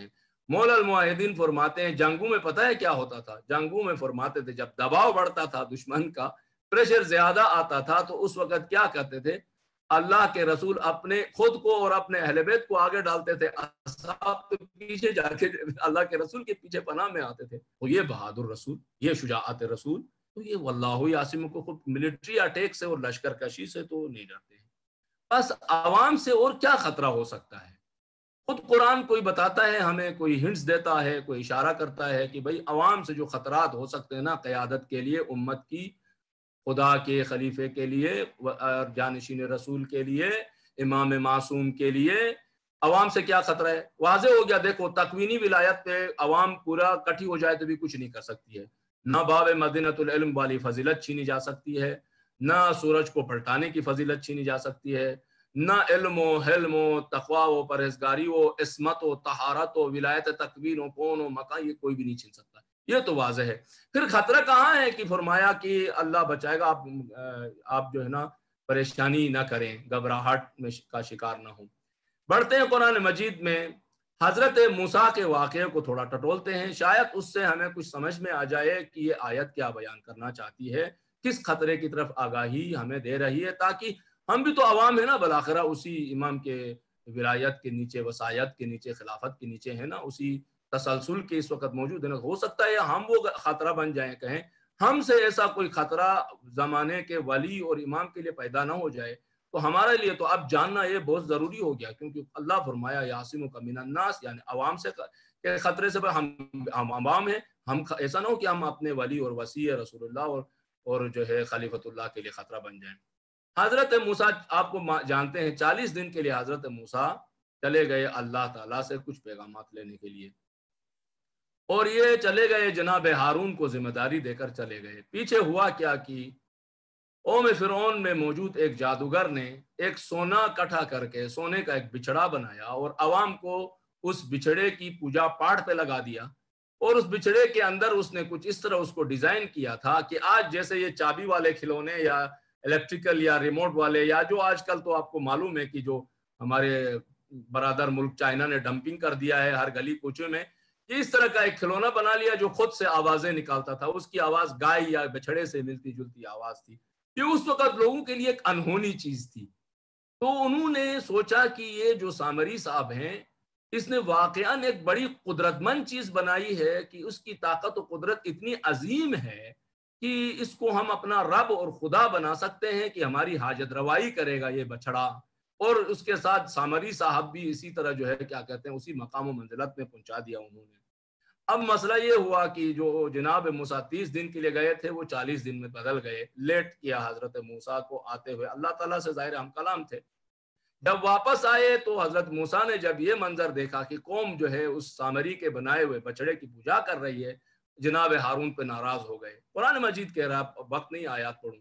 مولا المعاہدین فرماتے ہیں جنگوں میں پتہ ہے کیا ہوتا تھا؟ جنگوں میں فرماتے تھے جب دباؤ بڑھتا تھا دشمن کا، پریشر زیادہ آتا تھا، تو اس وقت کیا کرتے تھے؟ اللہ کے رسول اپنے خود کو اور اپنے اہل بیت کو آگے ڈالتے تھے، اصحاب کے پیچھے جا کے اللہ کے رسول کے پیچھے پناہ میں آتے تھے. تو یہ بہادر رسول، یہ شجاعت رسول، تو یہ واللہ یعصمک کو خود ملٹری اٹیک سے اور لشکر کشی سے تو نہیں ڈرتے ہیں. بس عوام سے اور کیا خطرہ ہو سکتا ہے؟ خود قرآن کوئی بتاتا ہے ہمیں، کوئی ہنٹس دیتا ہے، کوئی اشارہ کرتا ہے کہ بھئی عوام سے جو خطرات ہو سکتے ہیں نا قیادت کے لیے، امت کی، خدا کے خلیفے کے لیے، اور جانشین رسول کے لیے، امام معصوم کے لیے، عوام سے کیا خطرہ ہے؟ واضح ہو گیا. دیکھو تکوینی ولایت پہ عوام پورا کٹھی ہو جائے تو بھی کچھ نہیں کر سکتی ہے. نہ باب مدینۃ العلم والی فضیلت چھینی جا سکتی ہے، نہ سورج کو پلٹانے کی فضیلت چھینی جا سکتی ہے، نہ علم و حلم و تقوی و پرہیزگاری و عصمت و طہارت و ولایت تکوین و کون و مکان، یہ کوئی بھی نہیں چھین سکتا. یہ تو واضح ہے. پھر خطرہ کہاں ہے کہ فرمایا کہ اللہ بچائے گا، آپ آپ جو ہے نا پریشانی نہ کریں، گھبراہٹ میں کا شکار نہ ہوں. بڑھتے ہیں قرآن مجید میں، حضرت موسیٰ کے واقعے کو تھوڑا ٹٹولتے ہیں، شاید اس سے ہمیں کچھ سمجھ میں آ جائے کہ یہ آیت کیا بیان کرنا چاہتی ہے، کس خطرے کی طرف آگاہی ہمیں دے رہی ہے، تاکہ ہم بھی تو عوام ہیں نا بالآخرہ، اسی امام کے ولایت کے نیچے، وصایت کے نیچے، خلافت کے نیچے ہیں نا، اسی تسلسل کے اس وقت موجود ہے. ہو سکتا ہے ہم وہ خطرہ بن جائیں، کہیں ہم سے ایسا کوئی خطرہ زمانے کے ولی اور امام کے لیے پیدا نہ ہو جائے. تو ہمارے لیے تو اب جاننا یہ بہت ضروری ہو گیا، کیونکہ اللہ فرمایا یعصمک من الناس، یعنی عوام سے کے خطرے سے ہم ہم عوام ہیں. ہم ایسا نہ ہو کہ ہم اپنے ولی اور وصی رسول اللہ اور اور جو ہے خلیفۃ اللہ کے لیے خطرہ بن جائیں. حضرت موسیٰ آپ کو جانتے ہیں چالیس دن کے لیے حضرت موسیٰ چلے گئے اللہ تعالیٰ سے کچھ پیغامات لینے کے لیے، اور یہ چلے گئے جناب ہارون کو ذمہ داری دے کر چلے گئے. پیچھے ہوا کیا کہ قوم فرعون میں موجود ایک جادوگر نے ایک سونا اکٹھا کر کے سونے کا ایک بچڑا بنایا اور عوام کو اس بچڑے کی پوجا پاٹ پہ لگا دیا، اور اس بچڑے کے اندر اس نے کچھ اس طرح اس کو ڈیزائن کیا تھا کہ آج جیسے یہ چابی والے کھلونے یا الیکٹریکل یا ریموٹ والے، یا جو آج کل تو آپ کو معلوم ہے کہ جو ہمارے برادر ملک چائنا نے ڈمپنگ کر دیا ہے ہر گلی کوچے میں، کہ اس طرح کا ایک کھلونا بنا لیا جو خود سے آوازیں نکالتا تھا. اس کی آواز گائے یا بچڑے سے ملتی جلتی آواز تھی. یہ اس وقت لوگوں کے لیے ایک انہونی چیز تھی. تو انہوں نے سوچا کہ یہ جو سامری صاحب ہیں، اس نے واقعاً ایک بڑی قدرت مند چیز بنائی ہے کہ اس کی طاقت و قدرت اتنی عظیم ہے کہ اس کو ہم اپنا رب اور خدا بنا سکتے ہیں کہ ہماری حاجت روائی کرے گا یہ بچڑا. اور اس کے ساتھ سامری صاحب بھی اسی طرح جو ہے کیا کہتے ہیں اسی مقام و منزلت میں پہنچا دیا انہوں نے. اب مسئلہ یہ ہوا کہ جو جناب موسیٰ تیس دن کے لیے گئے تھے وہ چالیس دن میں بدل گئے. لیٹ کیا حضرت موسیٰ کو آتے ہوئے. اللہ تعالیٰ سے ظاہر ہم کلام تھے. جب واپس آئے تو حضرت موسیٰ نے جب یہ منظر دیکھا کہ قوم جو ہے اس سامری کے بنائے ہوئے بچڑے کی پوجا کر رہی ہے، جناب ہارون پہ ناراض ہو گئے. قرآن مجید کہہ رہا، وقت نہیں آیات پڑھوں،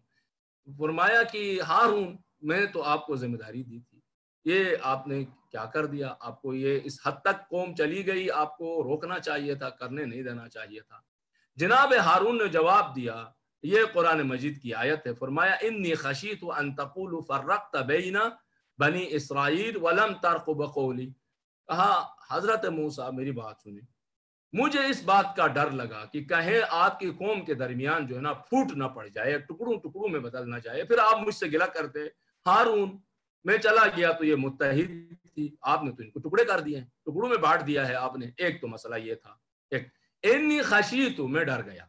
فرمایا کہ ہارون میں تو آپ کو ذمہ داری دی تھی، یہ آپ نے کیا کر دیا؟ آپ کو یہ اس حد تک قوم چلی گئی، آپ کو روکنا چاہیے تھا، کرنے نہیں دینا چاہیے تھا. جناب ہارون نے جواب دیا، یہ قرآن مجید کی آیت ہے، فرمایا انی خشیت ان تقولوا فرقت بین بنی اسرائیل ولم ترقب قولی. کہا حضرت موسیٰ میری بات سنیں، مجھے اس بات کا ڈر لگا کہ کہیں آپ کی قوم کے درمیان جو ہے نا پھوٹ نہ پڑ جائے، ٹکڑوں ٹکڑوں میں بدل نہ جائے، پھر آپ مجھ سے گلہ کرتے. ہارون میں چلا گیا تو یہ متحد تھی، آپ نے تو ان کو ٹکڑے کر دیے، ٹکڑوں میں بانٹ دیا ہے آپ نے. ایک تو مسئلہ یہ تھا. ایک انی خشیت، میں ڈر گیا،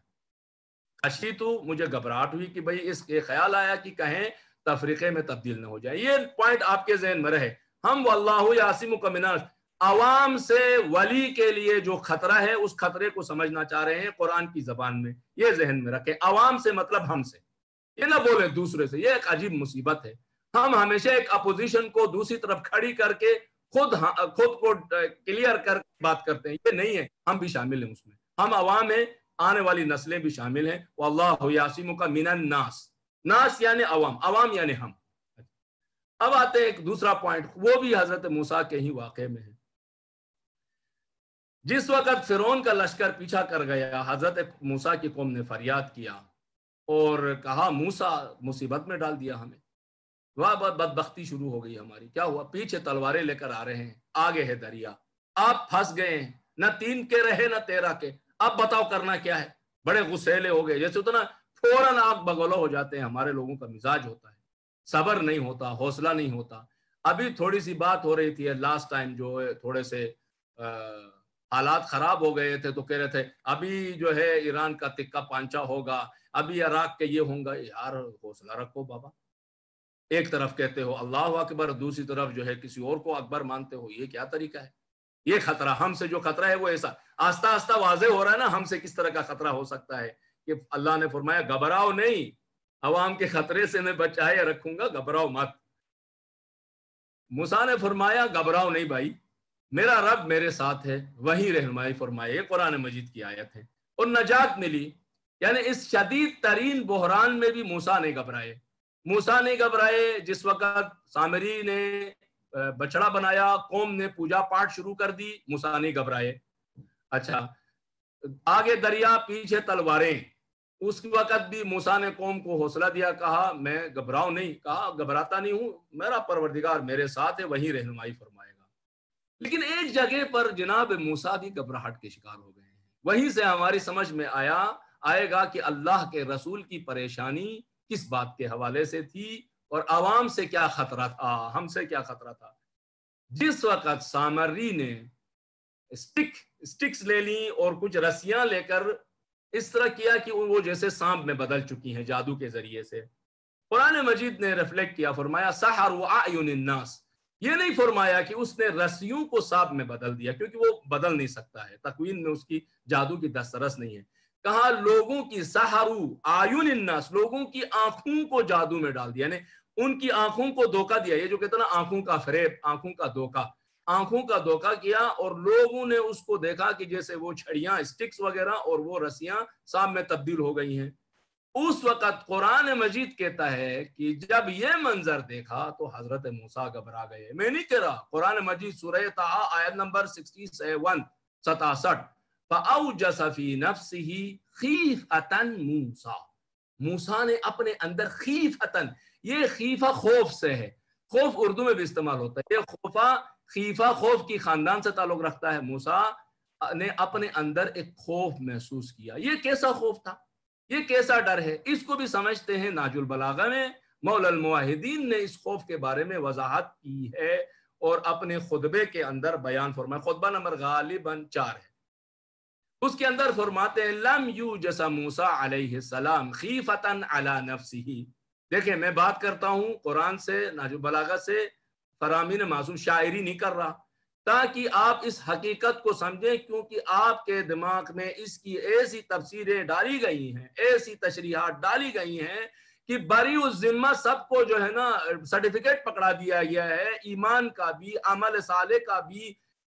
خشیت مجھے گھبراہٹ ہوئی کہ بھئی اس کے خیال آیا کہ کہیں تفریقے میں تبدیل نہ ہو جائے. یہ پوائنٹ آپ کے ذہن میں رہے. ہم واللہ یعصمک من الناس، عوام سے ولی کے لیے جو خطرہ ہے اس خطرے کو سمجھنا چاہ رہے ہیں قرآن کی زبان میں. یہ ذہن میں رکھیں، عوام سے مطلب ہم سے، یہ نہ بولیں دوسرے سے. یہ ایک عجیب مصیبت ہے. ہم ہمیشہ ایک اپوزیشن کو دوسری طرف کھڑی کر کے خود خود کو کلیئر کر بات کرتے ہیں. یہ نہیں ہے، ہم بھی شامل ہیں اس میں. ہم عوام ہیں، آنے والی نسلیں بھی شامل ہیں. واللہ یعصمک من الناس، ناس یعنی عوام، عوام یعنی ہم. اب آتے ہیں ایک دوسرا پوائنٹ، وہ بھی حضرت موسیٰ کے ہی واقعے میں ہے. جس وقت فرعون کا لشکر پیچھا کر گیا، حضرت موسیٰ کی قوم نے فریاد کیا اور کہا موسیٰ مصیبت میں ڈال دیا ہمیں، واہ بدبختی شروع ہو گئی ہماری. کیا ہوا؟ پیچھے تلواریں لے کر آ رہے ہیں، آگے ہے دریا، آپ پھنس گئے ہیں، نہ تین کے رہے نہ تیرہ کے، اب بتاؤ کرنا کیا ہے؟ بڑے غسیلے ہو گئے، جیسے اتنا فوراً آگ بگولو ہو جاتے ہیں، ہمارے لوگوں کا مزاج ہوتا ہے، صبر نہیں ہوتا، حوصلہ نہیں ہوتا۔ ابھی تھوڑی سی بات ہو رہی تھی لاسٹ ٹائم، جو تھوڑے سے حالات خراب ہو گئے تھے، تو کہہ رہے تھے ابھی جو ہے ایران کا تکہ پانچا ہوگا، ابھی عراق کے یہ ہوں گا۔ یار حوصلہ رکھو بابا، ایک طرف کہتے ہو اللہ اکبر، دوسری طرف جو ہے کسی اور کو اکبر مانتے ہو، یہ کیا طریقہ ہے؟ یہ خطرہ ہم سے جو خطرہ ہے وہ ایسا آہستہ آہستہ واضح ہو رہا ہے نا، ہم سے کس طرح کا خطرہ ہو سکتا ہے کہ اللہ نے فرمایا گھبراؤ نہیں، عوام کے خطرے سے میں بچائے رکھوں گا، گھبراؤ مت۔ موسیٰ نے فرمایا گھبراؤ نہیں بھائی، میرا رب میرے ساتھ ہے، وہی رہنمائی فرمائے۔ یہ قرآن مجید کی آیت ہے، اور نجات ملی۔ یعنی اس شدید ترین بحران میں بھی موسیٰ نہیں گھبرائے، موسیٰ نہیں گھبرائے۔ جس وقت سامری نے بچڑا بنایا، قوم نے پوجا پاٹ شروع کر دی، موسیٰ نہیں گھبرائے۔ اچھا، آگے دریا پیچھے تلواریں، اس وقت بھی موسیٰ نے قوم کو حوصلہ دیا، کہا میں گھبراؤ نہیں، کہا گھبراتا نہیں ہوں، میرا پروردگار میرے ساتھ ہے، وہی رہنمائی فرمائے گا۔ لیکن ایک جگہ پر جناب موسیٰ بھی گھبراہٹ کے شکار ہو گئے ہیں۔ وہیں سے ہماری سمجھ میں آیا آئے گا کہ اللہ کے رسول کی پریشانی کس بات کے حوالے سے تھی اور عوام سے کیا خطرہ تھا، ہم سے کیا خطرہ تھا۔ جس وقت سامری نے اسٹک اسٹکس لے لیں اور کچھ رسیاں لے کر اس طرح کیا کہ وہ جیسے سانپ میں بدل چکی ہیں جادو کے ذریعے سے، قرآن مجید نے ریفلیکٹ کیا، فرمایا سحروا اعین الناس۔ یہ نہیں فرمایا کہ اس نے رسیوں کو سانپ میں بدل دیا، کیونکہ وہ بدل نہیں سکتا ہے، تکوین میں اس کی جادو کی دسترس نہیں ہے۔ کہا لوگوں کی سحروا اعین الناس، لوگوں کی آنکھوں کو جادو میں ڈال دیا، یعنی ان کی آنکھوں کو دھوکہ دیا۔ یہ جو کہتے ہیں نا آنکھوں کا فریب، آنکھوں کا دھوکہ، آنکھوں کا دھوکہ کیا، اور لوگوں نے اس کو دیکھا کہ جیسے وہ چھڑیاں اسٹکس وغیرہ اور وہ رسیاں سانپ میں تبدیل ہو گئی ہیں۔ اس وقت قرآن مجید کہتا ہے کہ جب یہ منظر دیکھا تو حضرت موسیٰ گھبرا گئے۔ میں نہیں کہہ رہا، قرآن مجید سورہ طٰہٰ آیت نمبر ستاسٹھ، فَأَوْجَسَ فِي نَفْسِهِ خِیفَةً موسیٰ، موسیٰ نے اپنے اندر خیفتاً، یہ خیفہ خوف سے ہے، خوف اردو میں بھی استعمال ہوتا ہے، یہ خوفہ خیفہ خوف کی خاندان سے تعلق رکھتا ہے۔ موسیٰ نے اپنے اندر ایک خوف محسوس کیا۔ یہ کیسا خوف تھا، یہ کیسا ڈر ہے؟ اس کو بھی سمجھتے ہیں نہج البلاغہ میں، مولا الموحدین نے اس خوف کے بارے میں وضاحت کی ہے اور اپنے خطبے کے اندر بیان فرمایا۔ خطبہ نمبر غالباً چار ہے، اس کے اندر فرماتے ہیں لم یوجس موسیٰ علیہ السلام خیفتاً علی نفسہ۔ دیکھیں میں بات کرتا ہوں قرآن سے، نہج البلاغہ سے، فرامین معصوم شاعری نہیں کر رہا، تاکہ آپ اس حقیقت کو سمجھیں، کیونکہ آپ کے دماغ میں اس کی ایسی تفسیریں ڈالی گئی ہیں، ایسی تشریحات ڈالی گئی ہیں کہ بری الذمہ سب کو جو ہے نا سرٹیفکیٹ پکڑا دیا گیا ہے، ایمان کا بھی، عمل صالح کا بھی،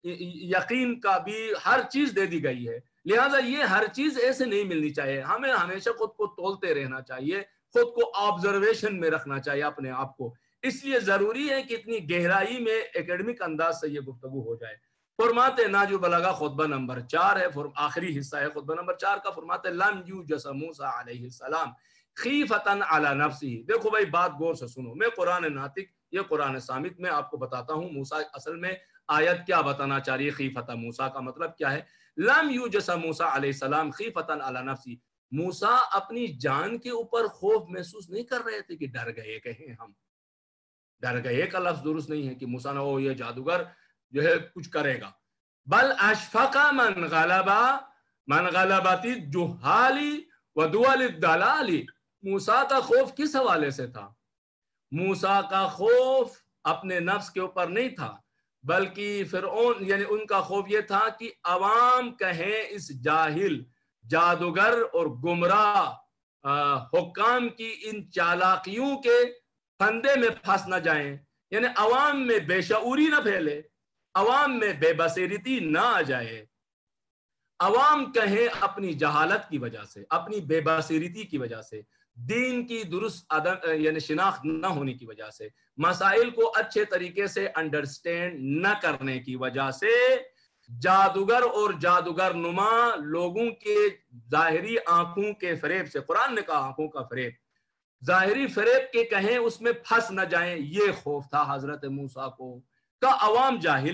یقین کا بھی، ہر چیز دے دی گئی ہے۔ لہٰذا یہ ہر چیز ایسے نہیں ملنی چاہیے، ہمیں ہمیشہ خود کو تولتے رہنا چاہیے، خود کو آبزرویشن میں رکھنا چاہیے اپنے آپ کو۔ اس لیے ضروری ہے کہ اتنی گہرائی میں ایکیڈمک انداز سے یہ گفتگو ہو جائے۔ فرماتے نہج البلاغہ خطبہ نمبر چار ہے، آخری حصہ ہے خطبہ نمبر چار کا، فرماتے لم یوجس موسیٰ علیہ السلام خیفتاً علی نفسہ۔ دیکھو بھائی بات غور سے سنو، میں قرآن ناطق، یہ قرآن صامت میں آپ کو بتاتا ہوں موسیٰ اصل میں آیت کیا بتانا چاہ رہی ہے، خیفتاً موسیٰ کا مطلب کیا ہے۔ لم یوجس موسیٰ علیہ السلام خیفتاً علی نفسہ، موسیٰ اپنی جان کے اوپر خوف محسوس نہیں کر رہے تھے کہ ڈر گئے، کہیں ہم ڈر گئے کا لفظ درست نہیں ہے کہ موسیٰ نے او یہ جادوگر جو ہے کچھ کرے گا، بل اشفق من غلبا من غلبتی جہالی و دول الدلال۔ موسیٰ کا خوف کس حوالے سے تھا؟ موسیٰ کا خوف اپنے نفس کے اوپر نہیں تھا، بلکہ فرعون، یعنی ان کا خوف یہ تھا کہ عوام کہیں اس جاہل، جادوگر اور گمراہ حکام کی ان چالاکیوں کے پھندے میں پھنس نہ جائیں، یعنی عوام میں بے شعوری نہ پھیلے، عوام میں بے بصیرتی نہ آ جائے، عوام کہیں اپنی جہالت کی وجہ سے، اپنی بے بصیرتی کی وجہ سے، دین کی درست عدم یعنی شناخت نہ ہونے کی وجہ سے، مسائل کو اچھے طریقے سے انڈرسٹینڈ نہ کرنے کی وجہ سے، جادوگر اور جادوگر نما لوگوں کے ظاہری آنکھوں کے فریب سے، قرآن نے کہا آنکھوں کا فریب، ظاہری فریب کے کہیں اس میں پھنس نہ جائیں، یہ خوف تھا حضرت موسیٰ کو۔ کا عوام جاہل ہے،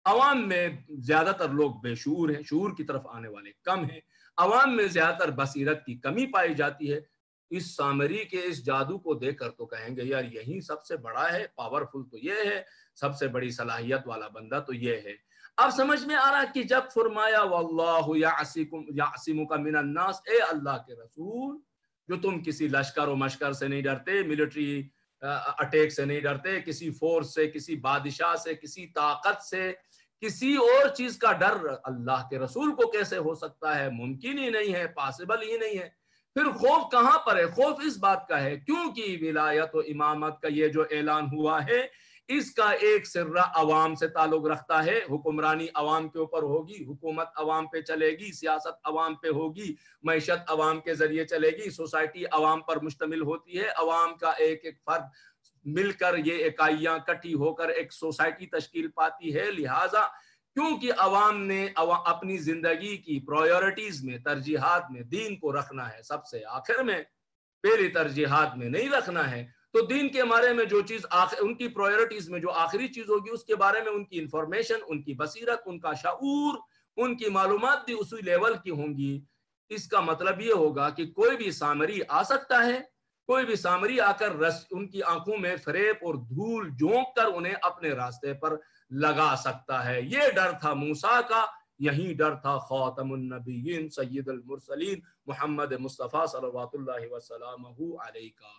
عوام میں زیادہ تر لوگ بے شعور ہیں، شعور کی طرف آنے والے کم ہیں، عوام میں زیادہ تر بصیرت کی کمی پائی جاتی ہے۔ اس سامری کے اس جادو کو دیکھ کر تو کہیں گے یار یہی سب سے بڑا ہے، پاورفل تو یہ ہے، سب سے بڑی صلاحیت والا بندہ تو یہ ہے۔ اب سمجھ میں آ رہا کہ جب فرمایا واللہ یعصمکم یعصمک من الناس، اے اللہ کے رسول جو تم کسی لشکر و مشکر سے نہیں ڈرتے، ملٹری اٹیک سے نہیں ڈرتے، کسی فورس سے، کسی بادشاہ سے، کسی طاقت سے، کسی اور چیز کا ڈر اللہ کے رسول کو کیسے ہو سکتا ہے؟ ممکن ہی نہیں ہے، پاسبل ہی نہیں ہے۔ پھر خوف کہاں پر ہے؟ خوف اس بات کا ہے کیونکہ ولایت و امامت کا یہ جو اعلان ہوا ہے اس کا ایک سرہ عوام سے تعلق رکھتا ہے، حکمرانی عوام کے اوپر ہوگی، حکومت عوام پہ چلے گی، سیاست عوام پہ ہوگی، معیشت عوام کے ذریعے چلے گی، سوسائٹی عوام پر مشتمل ہوتی ہے، عوام کا ایک ایک فرد مل کر یہ اکائیاں کٹھی ہو کر ایک سوسائٹی تشکیل پاتی ہے۔ لہٰذا کیونکہ عوام نے اپنی زندگی کی پرائیورٹیز میں، ترجیحات میں دین کو رکھنا ہے سب سے آخر میں، پہلی ترجیحات میں نہیں رکھنا ہے، تو دین کے بارے میں جو چیز ان کی پرائیورٹیز میں جو آخری چیز ہوگی اس کے بارے میں ان کی انفارمیشن، ان کی بصیرت، ان کا شعور، ان کی معلومات بھی اسی لیول کی ہوں گی۔ اس کا مطلب یہ ہوگا کہ کوئی بھی سامری آ سکتا ہے، کوئی بھی سامری آ کر رس ان کی آنکھوں میں فریب اور دھول جھونک کر انہیں اپنے راستے پر لگا سکتا ہے۔ یہ ڈر تھا موسیٰ کا، یہی ڈر تھا خاتم النبیین سید المرسلین محمد مصطفیٰ صلوات اللہ وسلامہ علیہ کا۔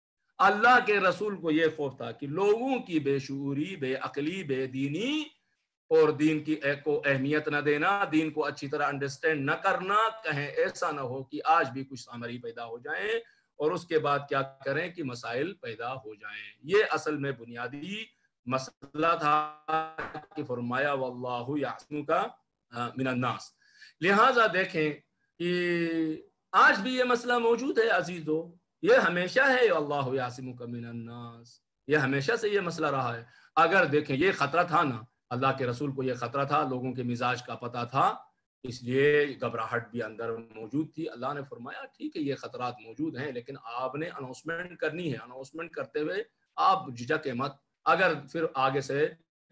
اللہ کے رسول کو یہ خوف تھا کہ لوگوں کی بے شعوری، بے عقلی، بے دینی اور دین کی کو اہمیت نہ دینا، دین کو اچھی طرح انڈرسٹینڈ نہ کرنا، کہیں ایسا نہ ہو کہ آج بھی کچھ سامری پیدا ہو جائیں اور اس کے بعد کیا کریں کہ مسائل پیدا ہو جائیں۔ یہ اصل میں بنیادی مسئلہ تھا کہ فرمایا واللہ یعصمک من الناس۔ لہٰذا دیکھیں کہ آج بھی یہ مسئلہ موجود ہے عزیزو، یہ ہمیشہ ہے اللہ یعصمک من الناس، یہ ہمیشہ سے یہ مسئلہ رہا ہے۔ اگر دیکھیں یہ خطرہ تھا نا، اللہ کے رسول کو یہ خطرہ تھا، لوگوں کے مزاج کا پتہ تھا، اس لیے گھبراہٹ بھی اندر موجود تھی۔ اللہ نے فرمایا ٹھیک ہے یہ خطرات موجود ہیں لیکن آپ نے اناؤنسمنٹ کرنی ہے، اناؤنسمنٹ کرتے ہوئے آپ جھجکے مت۔ اگر پھر آگے سے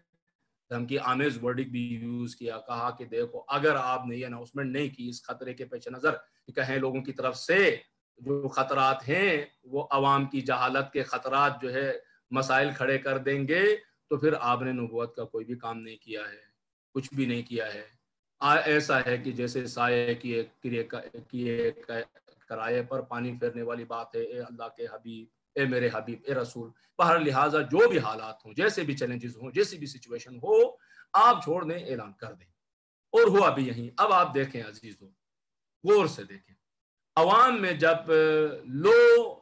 دھمکی آمیز ورڈنگ بھی یوز کیا، کہا کہ دیکھو اگر آپ نے یہ اناؤنسمنٹ نہیں کی اس خطرے کے پیش نظر کہ کہیں لوگوں کی طرف سے جو خطرات ہیں وہ عوام کی جہالت کے خطرات جو ہے مسائل کھڑے کر دیں گے، تو پھر آپ نے نبوت کا کوئی بھی کام نہیں کیا ہے، کچھ بھی نہیں کیا ہے۔ ایسا ہے کہ جیسے سائے کی ایک کرائے پر پانی پھیرنے والی بات ہے، اے اللہ کے حبیب، اے میرے حبیب، اے رسول، بہر لہٰذا جو بھی حالات ہوں، جیسے بھی چیلنجز ہوں، جیسی بھی سچویشن ہو، آپ چھوڑ دیں، اعلان کر دیں۔ اور ہوا بھی یہی۔ اب آپ دیکھیں عزیزو، غور سے دیکھیں، عوام میں جب لو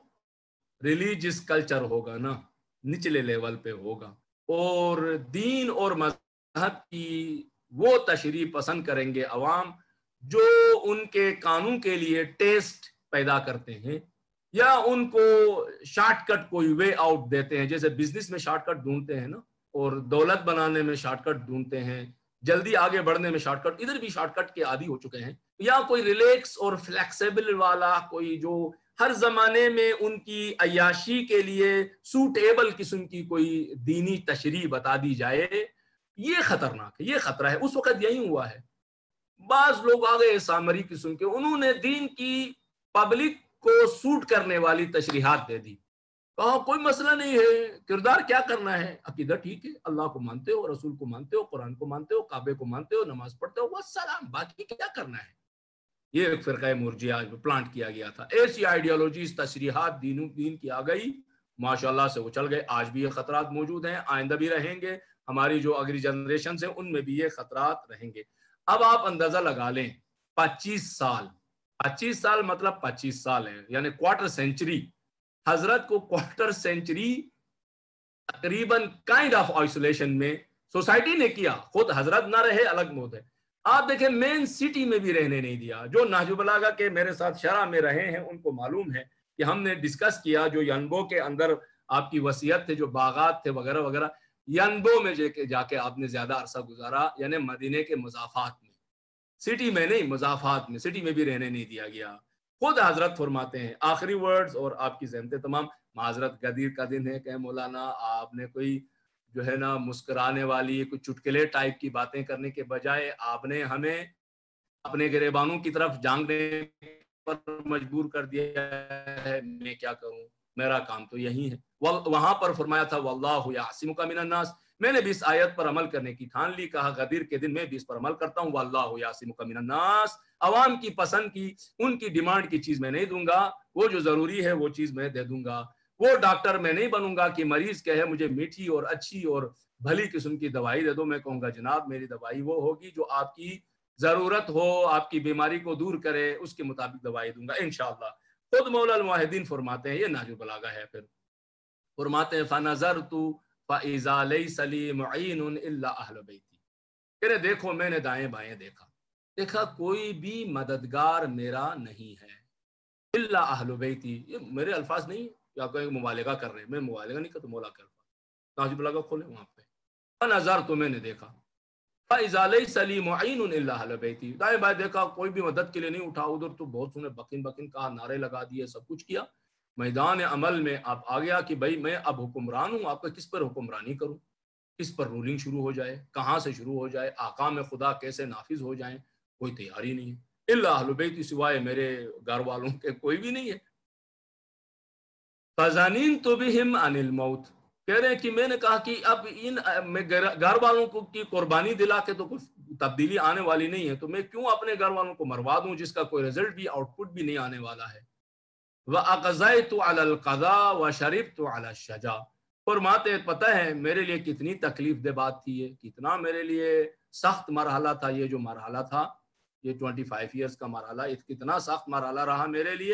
ریلیجس کلچر ہوگا نا، نچلے لیول پہ ہوگا، اور دین اور مذہب کی وہ تشریح پسند کریں گے عوام جو ان کے قانون کے لیے ٹیسٹ پیدا کرتے ہیں یا ان کو شارٹ کٹ کوئی وے آؤٹ دیتے ہیں، جیسے بزنس میں شارٹ کٹ ڈھونڈتے ہیں نا، اور دولت بنانے میں شارٹ کٹ ڈھونڈتے ہیں، جلدی آگے بڑھنے میں شارٹ کٹ، ادھر بھی شارٹ کٹ کے عادی ہو چکے ہیں، یا کوئی ریلیکس اور فلیکسیبل والا کوئی جو ہر زمانے میں ان کی عیاشی کے لیے سوٹیبل قسم کی کوئی دینی تشریح بتا دی جائے، یہ خطرناک ہے، یہ خطرہ ہے۔ اس وقت یہی ہوا ہے، بعض لوگ آ گئے سامری قسم کے، انہوں نے دین کی پبلک کو سوٹ کرنے والی تشریحات دے دی، کہا کوئی مسئلہ نہیں ہے، کردار کیا کرنا ہے، عقیدہ ٹھیک ہے، اللہ کو مانتے ہو، رسول کو مانتے ہو، قرآن کو مانتے ہو، کعبے کو مانتے ہو، نماز پڑھتے ہو، والسلام، باقی کیا کرنا ہے۔ یہ ایک فرقہ مرجیہ پلانٹ کیا گیا تھا، ایسی آئیڈیالوجیز، تشریحات دین دین کی آ گئی، ماشاءاللہ سے وہ چل گئے۔ آج بھی یہ خطرات موجود ہیں، آئندہ بھی رہیں گے، ہماری جو اگلی جنریشنز ہیں ان میں بھی یہ خطرات رہیں گے۔ اب آپ اندازہ لگا لیں، پچیس سال پچیس سال مطلب پچیس سال ہے، یعنی کوارٹر سینچری، حضرت کو کوارٹر سینچری تقریباً کائنڈ آف آئسولیشن میں سوسائٹی نے کیا، خود حضرت نہ رہے الگ موت ہے۔ آپ دیکھیں مین سٹی میں بھی رہنے نہیں دیا۔ جو نہج البلاغہ کے میرے ساتھ شرح میں رہے ہیں ان کو معلوم ہے کہ ہم نے ڈسکس کیا جو ینبو کے اندر آپ کی وصیت تھے، جو باغات تھے وغیرہ وغیرہ، ینبو میں جا کے آپ نے زیادہ عرصہ گزارا، یعنی مدینے کے مضافات میں، سٹی میں نہیں، مضافات میں، سٹی میں بھی رہنے نہیں دیا گیا۔ خود حضرت فرماتے ہیں آخری ورڈز، اور آپ کی ذمت تمام معذرت، غدیر کا دن ہے کہ مولانا آپ نے کوئی جو ہے نا مسکرانے والی کچھ چٹکلے ٹائپ کی باتیں کرنے کے بجائے آپ نے ہمیں اپنے گریبانوں کی طرف جانگنے پر مجبور کر دیا ہے. میں کیا کروں, میرا کام تو یہی ہے. وہاں پر فرمایا تھا واللہ یعصمک من الناس, میں نے بھی اس آیت پر عمل کرنے کی ٹھان لی, کہا غدیر کے دن میں بھی اس پر عمل کرتا ہوں. واللہ یعصمک من الناس, عوام کی پسند کی, ان کی ڈیمانڈ کی چیز میں نہیں دوں گا, وہ جو ضروری ہے وہ چیز میں دے دوں گا. وہ ڈاکٹر میں نہیں بنوں گا کہ مریض کہے مجھے میٹھی اور اچھی اور بھلی قسم کی دوائی دے دو, میں کہوں گا جناب میری دوائی وہ ہوگی جو آپ کی ضرورت ہو, آپ کی بیماری کو دور کرے, اس کے مطابق دوائی دوں گا انشاءاللہ. خود مولا الموحدین فرماتے ہیں, یہ نہج البلاغہ ہے, پھر فرماتے ہیں فَنَظَرْتُ فَإِذَا لَيْسَ لِي مُعِينٌ إِلَّا أَهْلُ بَيْتِي, کہ دیکھو میں نے دائیں بائیں دیکھا, دیکھا کوئی بھی مددگار میرا نہیں ہے. إِلَّا أَهْلُ بَيْتِي, یہ میرے الفاظ نہیں یا کوئی مبالغہ کر رہے ہیں, میں مبالغہ نہیں کرتا, مولا کے الفاظ. نہج البلاغہ کھولے وہاں پہ, فَنَظَرْتُ, میں نے دیکھا, فَإِذَا لَيْسَ لِي مُعِينٌ إِلَّا أَهْلُ بَيْتِي, دائیں بائیں دیکھا کوئی بھی مدد کے لیے نہیں اٹھا. ادھر تو بہت سنے بکن بکن کہا, نعرے لگا دیے, سب کچھ کیا. میدان عمل میں اب آ گیا کہ بھائی میں اب حکمران ہوں, آپ کا کس پر حکمرانی کروں, کس پر رولنگ شروع ہو جائے, کہاں سے شروع ہو جائے, احکام خدا کیسے نافذ ہو جائیں, کوئی تیاری نہیں ہے. الا اہل بیت, سوائے میرے گھر والوں کے کوئی بھی نہیں ہے. فَظَنِنْتُ بِهِمْ عَنِ الْمَوْتِ, کہہ رہے ہیں کہ میں نے کہا کہ اب ان گھر والوں کو کی قربانی دلا کے تو کچھ تبدیلی آنے والی نہیں ہے, تو میں کیوں اپنے گھر والوں کو مروا دوں جس کا کوئی رزلٹ بھی آؤٹ پٹ بھی نہیں آنے والا ہے. وَأَقْضَيْتُ عَلَى الْقَضَاءِ وَشَرِبْتُ عَلَى الشَّجَا, فرماتے پتہ ہے میرے لیے کتنی تکلیف دہ بات تھی یہ, کتنا میرے لیے سخت مرحلہ تھا یہ جو مرحلہ تھا, یہ ٹوئنٹی فائیو ایئرز کا مرحلہ, کتنا سخت مرحلہ رہا میرے لیے.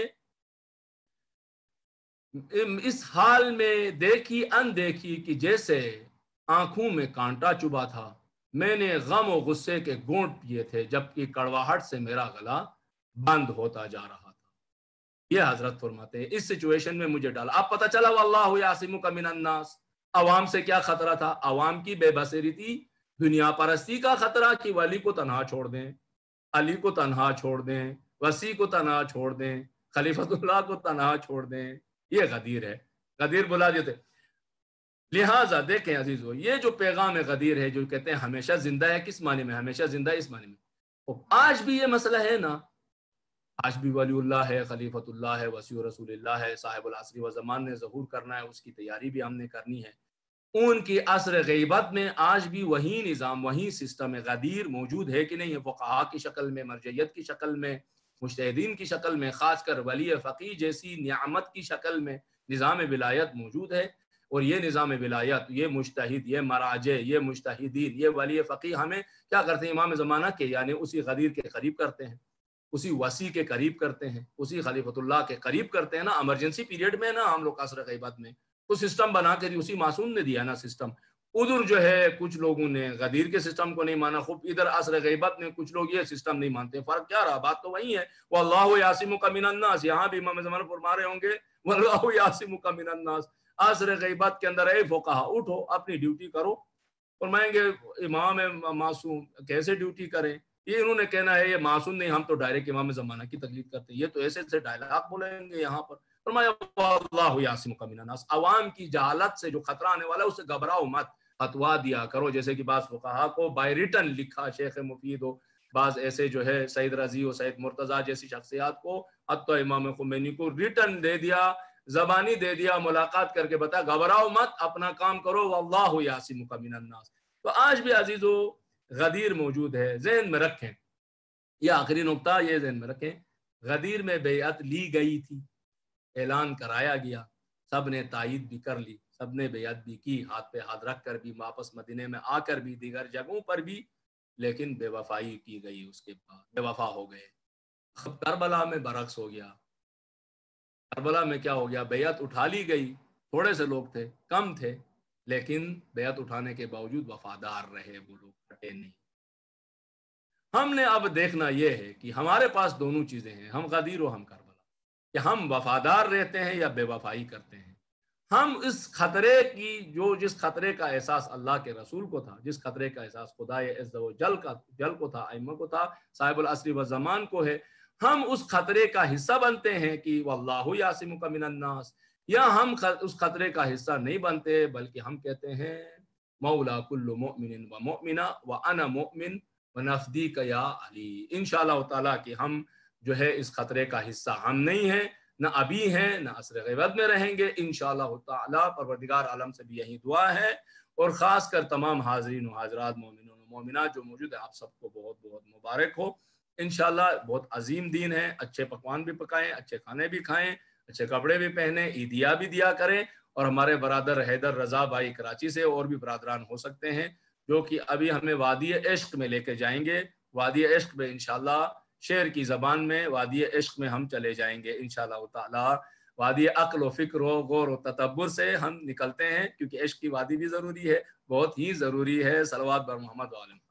اس حال میں دیکھی ان دیکھی کہ جیسے آنکھوں میں کانٹا چبھا تھا, میں نے غم و غصے کے گھونٹ پیے تھے جبکہ کڑواہٹ سے میرا گلا بند ہوتا جا رہا تھا. یہ حضرت فرماتے ہیں اس سچویشن میں مجھے ڈالا. اب پتہ چلا واللہ یعصمک من الناس, عوام سے کیا خطرہ تھا, عوام کی بے بصیری تھی, دنیا پرستی کا خطرہ کہ ولی کو تنہا چھوڑ دیں, علی کو تنہا چھوڑ دیں, وسیع کو تنہا چھوڑ دیں, خلیفۃ اللہ کو تنہا چھوڑ دیں. یہ غدیر ہے, غدیر بلا دیتے. لہٰذا دیکھیں عزیزو, یہ جو پیغام غدیر ہے جو کہتے ہیں ہمیشہ زندہ ہے, کس معنی میں ہمیشہ زندہ ہے, اس معنی میں آج بھی یہ مسئلہ ہے نا, آج بھی ولی اللہ ہے, خلیفۃ اللہ ہے, وسیع رسول اللہ ہے, صاحب العصر و زمان نے ظہور کرنا ہے, اس کی تیاری بھی ہم نے کرنی ہے. ان کی عصر غیبت میں آج بھی وہی نظام, وہی سسٹم غدیر موجود ہے کہ نہیں ہے, فقہا کی شکل میں, مرجعیت کی شکل میں, مجتہدین کی شکل میں, خاص کر ولی فقی جیسی نعمت کی شکل میں نظام ولایت موجود ہے. اور یہ نظام ولایت, یہ مجتہد, یہ مراجع, یہ مجتہدین, یہ ولی فقی ہمیں کیا کرتے ہیں, امام زمانہ کے یعنی اسی غدیر کے قریب کرتے ہیں, اسی وسیع کے قریب کرتے ہیں, اسی خلیفۃ اللہ کے قریب کرتے ہیں نا. ایمرجنسی پیریڈ میں نا ہم لوگ عصر غیبت میں تو سسٹم بنا کے اسی معصوم نے دیا نا سسٹم. ادھر جو ہے کچھ لوگوں نے غدیر کے سسٹم کو نہیں مانا, خوب ادھر عصر غیبت میں کچھ لوگ یہ سسٹم نہیں مانتے. فرق کیا رہا, بات تو وہی ہے, واللہ یعصمک من الناس. یہاں بھی امام زمانہ فرما رہے ہوں گے واللہ یعصمک من الناس. عصر غیبت کے اندر اے فقہا اٹھو, اپنی ڈیوٹی کرو. فرمائیں گے امام معصوم کیسے ڈیوٹی کریں, یہ انہوں نے کہنا ہے یہ معصوم نہیں, ہم تو ڈائریکٹ امام زمانہ کی تقلید کرتے ہیں. یہ تو ایسے سے ڈائلاگ بولیں گے یہاں پر. فرمایا واللہ یعصمک من الناس, عوام کی جہالت سے جو خطرہ آنے والا ہے اس سے گھبراؤ مت, فتوا دیا کرو. جیسے کہ بعض فقہا کو بائی ریٹن لکھا, شیخ مفید ہو, بعض ایسے جو ہے سید رضی و سید مرتضیٰ جیسی شخصیات کو, حتی امام خمینی کو ریٹن دے دیا, زبانی دے دیا, ملاقات کر کے بتا گھبراؤ مت, اپنا کام کرو, واللہ یعصمک من الناس. تو آج بھی عزیزو غدیر موجود ہے, ذہن میں رکھیں. یہ آخری نقطہ یہ ذہن میں رکھیں, غدیر میں بیعت لی گئی تھی, اعلان کرایا گیا, سب نے تائید بھی کر لی, سب نے بیعت بھی کی, ہاتھ پہ ہاتھ رکھ کر بھی, واپس مدینے میں آ کر بھی, دیگر جگہوں پر بھی, لیکن بے وفائی کی گئی. اس کے بعد بے وفا ہو گئے. کربلا میں برعکس ہو گیا. کربلا میں کیا ہو گیا, بیعت اٹھا لی گئی, تھوڑے سے لوگ تھے, کم تھے, لیکن بیعت اٹھانے کے باوجود وفادار رہے وہ لوگ, ہٹے نہیں. ہم نے اب دیکھنا یہ ہے کہ ہمارے پاس دونوں چیزیں ہیں, ہم غدیر و ہم کربلا, کہ ہم وفادار رہتے ہیں یا بے وفائی کرتے ہیں. ہم اس خطرے کی, جو جس خطرے کا احساس اللہ کے رسول کو تھا, جس خطرے کا احساس خدا عز و جل کا جل کو تھا, ائمہ کو تھا, صاحب العصر و زمان کو ہے, ہم اس خطرے کا حصہ بنتے ہیں کہ واللہ یعصمک من الناس, یا ہم اس خطرے کا حصہ نہیں بنتے, بلکہ ہم کہتے ہیں मौला कुल्लु मुमिन व मुमिना व अना मुमिन व नफदीक या अली। इंशाअल्लाह ताला कि हम जो है इस खतरे का हिस्सा हम नहीं हैं, न अभी हैं, न असर ग़ैबत में रहेंगे। इंशाअल्लाह ताला परवरदिगार आलम से भी यही दुआ है, और ख़ास कर तमाम हाज़रीन व हाज़रात मोमिन और मोमिनात जो मौजूद है, आप सबको बहुत बहुत मुबारक हो। इंशाअल्लाह बहुत अजीम दीन है, अच्छे पकवान भी पकाएं, अच्छे खाने भी खाएं, अच्छे कपड़े भी पहने, ईदिया भी दिया करें। और हमारे बरादर हैदर रजा भाई कराची से और भी बरादरान हो सकते हैं जो कि अभी हमें वादी इश्क में लेके जाएंगे। वादी इश्क में इंशाअल्लाह शेर की ज़बान में वादी इश्क में हम चले जाएंगे इंशाअल्लाह ताला। वादी अक्ल व फ़िक्र व गौर व तदब्बुर से हम निकलते हैं, क्योंकि इश्क की वादी भी ज़रूरी है, बहुत ही ज़रूरी है। सलवात बर मोहम्मद वाले